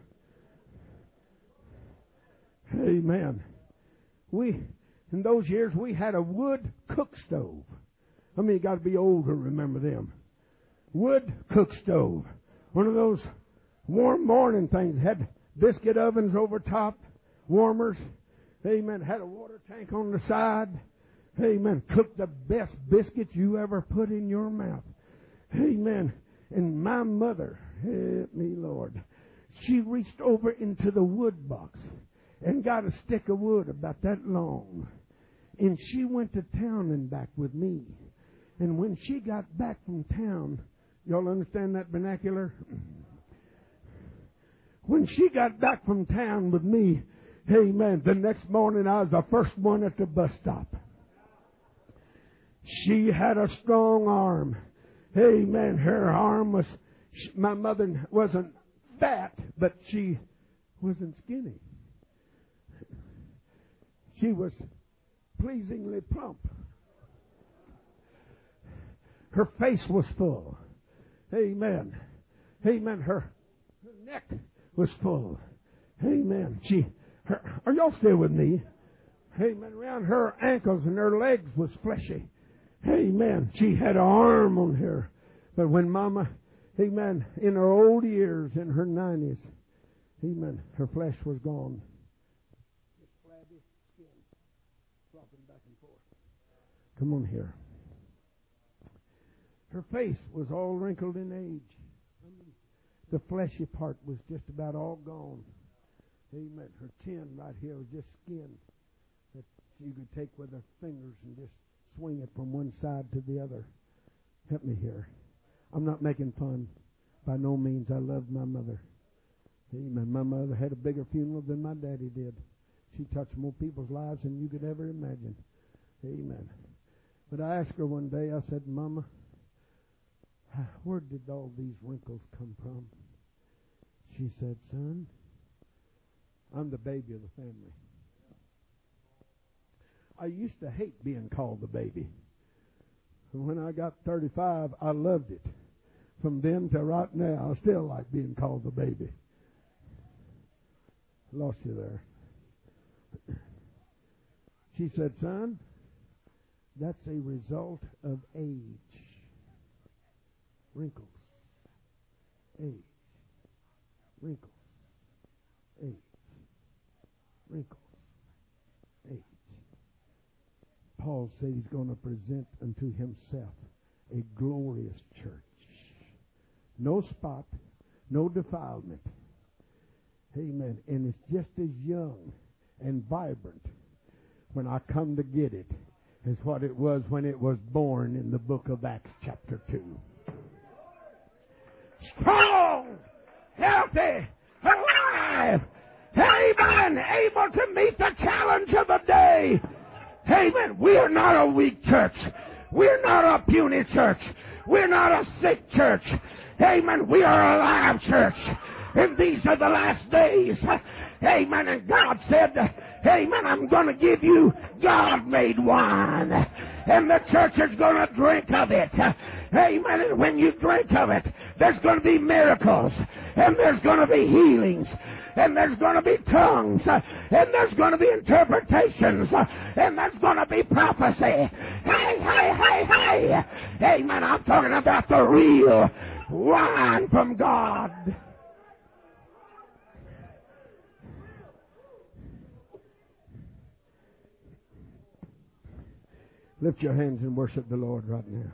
Amen. We, in those years, we had a wood cook stove. I mean, you got to be old to remember them. Wood cook stove. One of those warm morning things. Had biscuit ovens over top, warmers. Amen. Had a water tank on the side. Amen. Cooked the best biscuits you ever put in your mouth. Amen. And my mother, help me, Lord, she reached over into the wood box and got a stick of wood about that long. And she went to town and back with me. And when she got back from town, y'all understand that vernacular? When she got back from town with me, amen, the next morning I was the first one at the bus stop. She had a strong arm. Amen. Her arm was, my mother wasn't fat, but she wasn't skinny. She was pleasingly plump. Her face was full. Amen. Amen. Her, her neck was full. Amen. She, her, are y'all still with me? Amen. Around her ankles and her legs was fleshy. Amen. She had an arm on her. But when Mama, Amen. In her old years, in her nineties, amen, her flesh was gone. This flabby skin flopping back and forth. Come on here. Her face was all wrinkled in age. I mean, the fleshy part was just about all gone. Amen. Her chin right here was just skin that you could take with her fingers and just swing it from one side to the other. Help me here. I'm not making fun. By no means. I loved my mother. Amen. My mother had a bigger funeral than my daddy did. She touched more people's lives than you could ever imagine. Amen. But I asked her one day, I said, Mama, where did all these wrinkles come from? She said, Son, I'm the baby of the family. I used to hate being called the baby. And when I got thirty-five, I loved it. From then to right now, I still like being called the baby. Lost you there. She said, Son, that's a result of age. Wrinkles. Age. Wrinkles. Age. Wrinkles. Age. Paul said he's going to present unto himself a glorious church. No spot, no defilement. Amen. And it's just as young and vibrant when I come to get it as what it was when it was born in the book of Acts chapter two. Strong, healthy, alive, amen, able to meet the challenge of the day. Amen. We are not a weak church. We're not a puny church. We're not a sick church. Amen. We are a live church. And these are the last days. Amen. And God said, amen, I'm going to give you God-made wine. And the church is going to drink of it. Amen. And when you drink of it, there's going to be miracles. And there's going to be healings. And there's going to be tongues. And there's going to be interpretations. And there's going to be prophecy. Hey, hey, hey, hey. Amen. I'm talking about the real wine from God. Lift your hands and worship the Lord right now.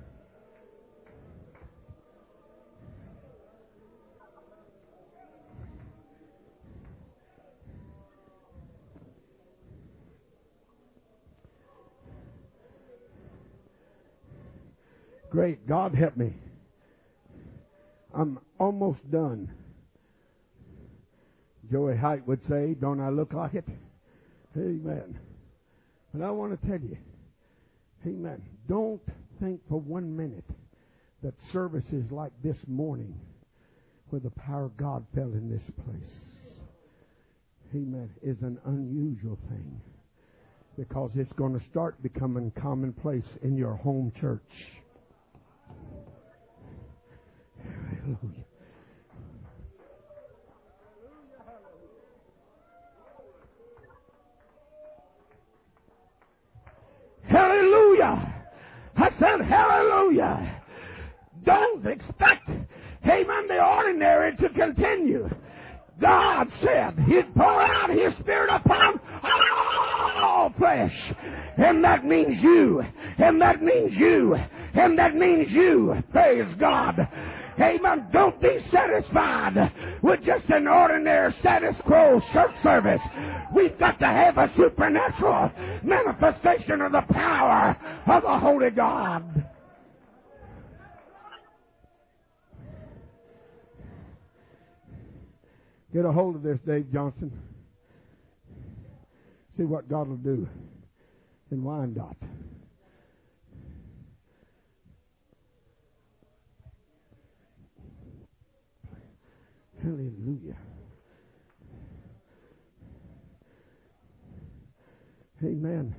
Great. God help me. I'm almost done. Joey Height would say, don't I look like it? Amen. But I want to tell you, amen, don't think for one minute that services like this morning where the power of God fell in this place, amen, is an unusual thing. Because it's going to start becoming commonplace in your home church. Hallelujah. Hallelujah. I said hallelujah. Don't expect, amen, the ordinary to continue. God said He'd pour out His Spirit upon all flesh. And that means you. And that means you. And that means you. Praise God. Amen. Don't be satisfied with just an ordinary status quo church service. We've got to have a supernatural manifestation of the power of the Holy God. Get a hold of this, Dave Johnson. See what God will do in Wyandotte. Hallelujah. Amen.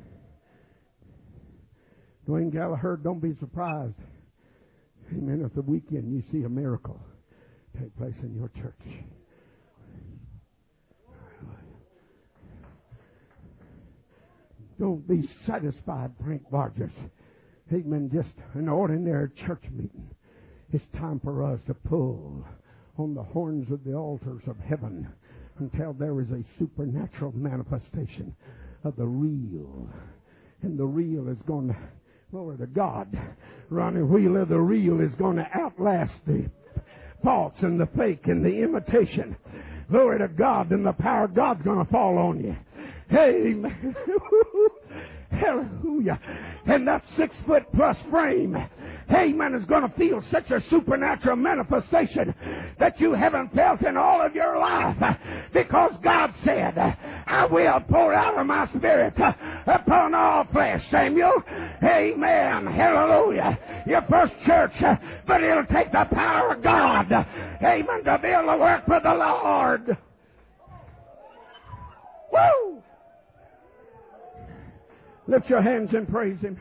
Dwayne Gallagher, don't be surprised. Amen. If the weekend you see a miracle take place in your church. Don't be satisfied, Frank Barges. Amen. Just an ordinary church meeting. It's time for us to pull on the horns of the altars of heaven until there is a supernatural manifestation of the real. And the real is going to, glory to God, Ronnie Wheeler, the real is going to outlast the false and the fake and the imitation. Glory to God, and the power of God's going to fall on you. Amen. Hallelujah. And that six foot plus frame, amen, is going to feel such a supernatural manifestation that you haven't felt in all of your life. Because God said, I will pour out of my spirit upon all flesh, Samuel. Amen. Hallelujah. Your first church, but it'll take the power of God, amen, to build the work for the Lord. Woo! Lift your hands and praise Him.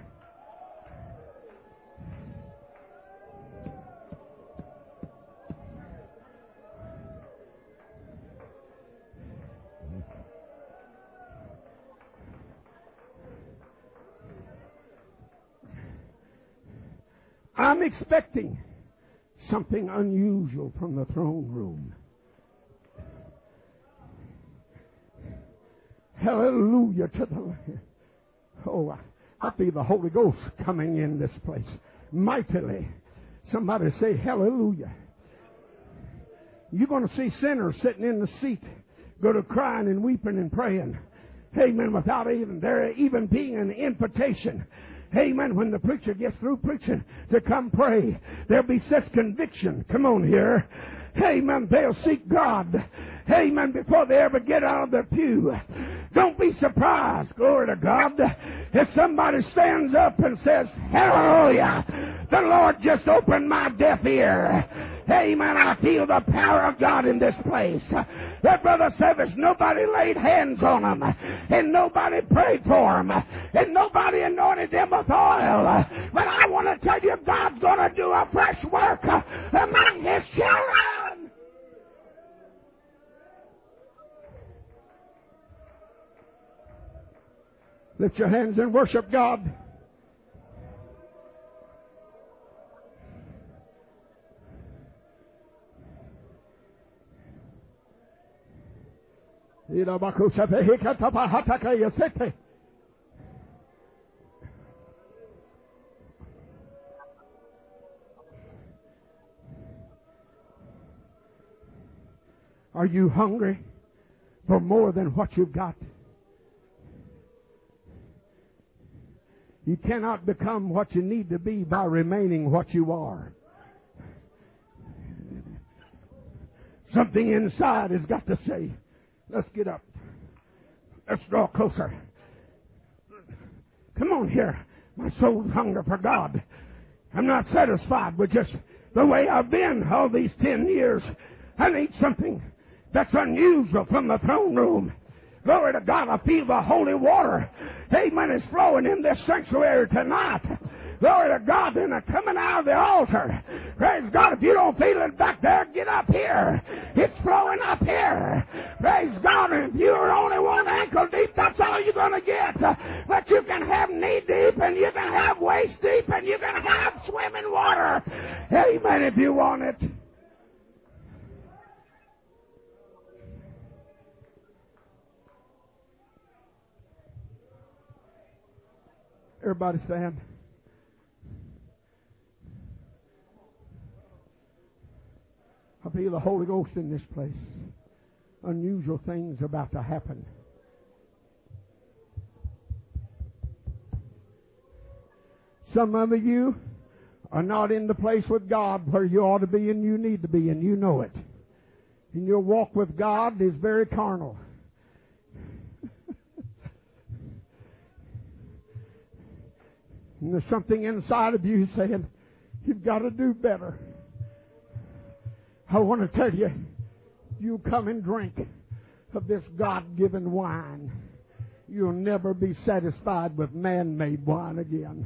I'm expecting something unusual from the throne room. Hallelujah to the Lamb. Oh, I feel the Holy Ghost coming in this place mightily. Somebody say hallelujah. You're going to see sinners sitting in the seat, go to crying and weeping and praying. Amen. Without even there even being an invitation. Amen. When the preacher gets through preaching to come pray, there'll be such conviction. Come on here. Amen. They'll seek God. Amen. Before they ever get out of their pew. Don't be surprised, glory to God, if somebody stands up and says, hallelujah, the Lord just opened my deaf ear. Amen. I feel the power of God in this place. That Brother Savage, nobody laid hands on them, and nobody prayed for them, and nobody anointed them with oil. But I want to tell you, God's going to do a fresh work among His children. Lift your hands and worship God. Are you hungry for more than what you've got? You cannot become what you need to be by remaining what you are. Something inside has got to say, let's get up. Let's draw closer. Come on here. My soul's hunger for God. I'm not satisfied with just the way I've been all these ten years. I need something that's unusual from the throne room. Glory to God, I feel the holy water. Amen, is flowing in this sanctuary tonight. Glory to God, and it's coming out of the altar. Praise God, if you don't feel it back there, get up here. It's flowing up here. Praise God, and if you're only one ankle deep, that's all you're going to get. But you can have knee deep, and you can have waist deep, and you can have swimming water. Amen, if you want it. Everybody stand. I feel the Holy Ghost in this place. Unusual things about to happen. Some of you are not in the place with God where you ought to be and you need to be, and you know it. And your walk with God is very carnal. And there's something inside of you saying, you've got to do better. I want to tell you, you come and drink of this God-given wine. You'll never be satisfied with man-made wine again.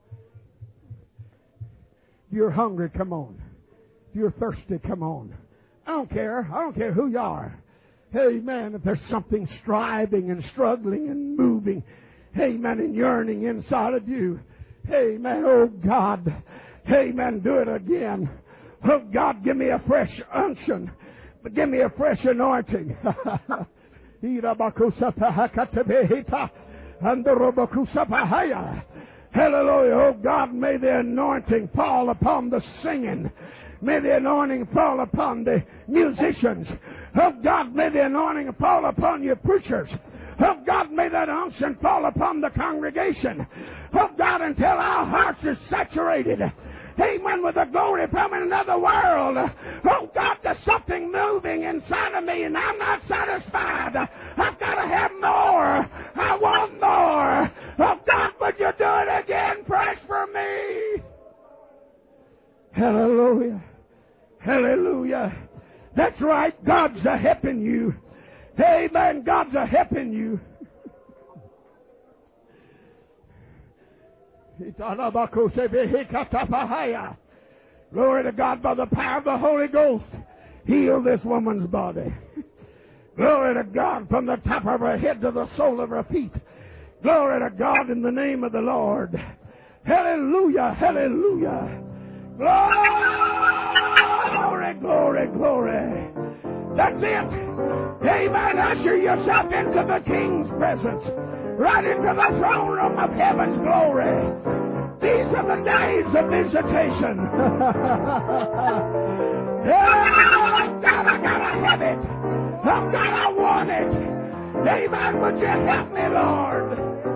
If you're hungry, come on. If you're thirsty, come on. I don't care. I don't care who you are. Amen. If there's something striving and struggling and moving, amen, and yearning inside of you, amen, oh God, amen, do it again. Oh, God, give me a fresh unction. Give me a fresh anointing. Hallelujah. Oh, God, may the anointing fall upon the singing. May the anointing fall upon the musicians. Oh, God, may the anointing fall upon your preachers. Oh, God, may that unction fall upon the congregation. Oh, God, until our hearts are saturated, amen, with the glory from another world. Oh, God, there's something moving inside of me, and I'm not satisfied. I've got to have more. I want more. Oh, God, would you do it again fresh for me? Hallelujah. Hallelujah. That's right. God's a helping you. Amen. God's a helping you. Glory to God, by the power of the Holy Ghost, heal this woman's body. Glory to God, from the top of her head to the sole of her feet. Glory to God, in the name of the Lord. Hallelujah, hallelujah. Glory, glory, glory. That's it. Amen. Usher yourself into the King's presence. Right into the throne room of heaven's glory. These are the days of visitation. Oh, God, I gotta have it. Oh, God, I want it. Amen. Would you help me, Lord?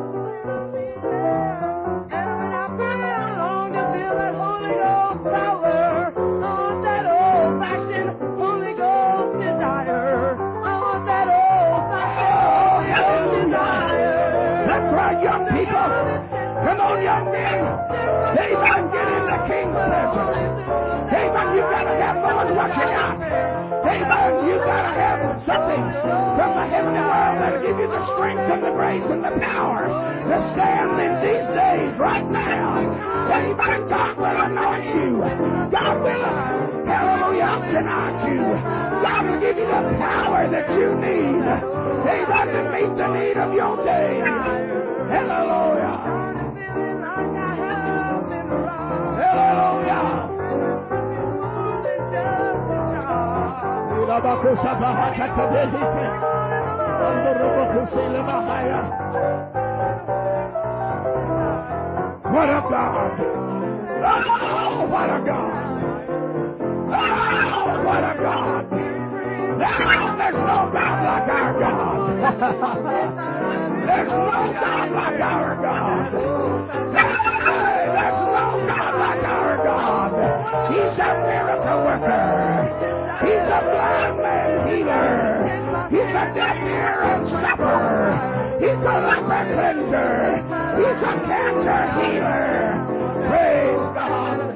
And I long to feel that Holy Ghost power. I want that old-fashioned Holy Ghost desire. I want that old-fashioned Holy Ghost desire. That's right, young people. Come on, young men. Amen. Get in the King's presence. Amen. You gotta have more than what you got. Amen. You gotta have something from the heavenly world that'll give you the strength and the grace and the power to stand in these days right now. Amen. God will anoint you. God will, hallelujah, anoint you. God will give you the power that you need. Amen. To meet the need of your day. Hallelujah. Hallelujah. What a God! Oh, what a God! Oh, what a God! Oh, there's no God like our God! There's no God like our God! Hey, there's no God like our God! He's a miracle worker! He's a blind man healer! He's a deaf ear unstopper! He's a leper cleanser! He's a cancer healer! Praise God!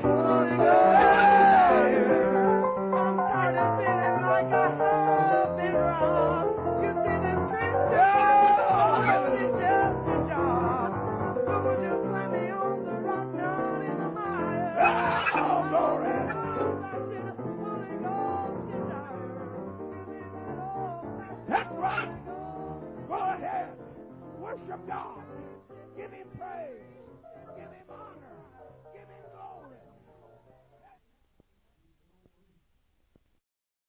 That's right. Go ahead. Worship God.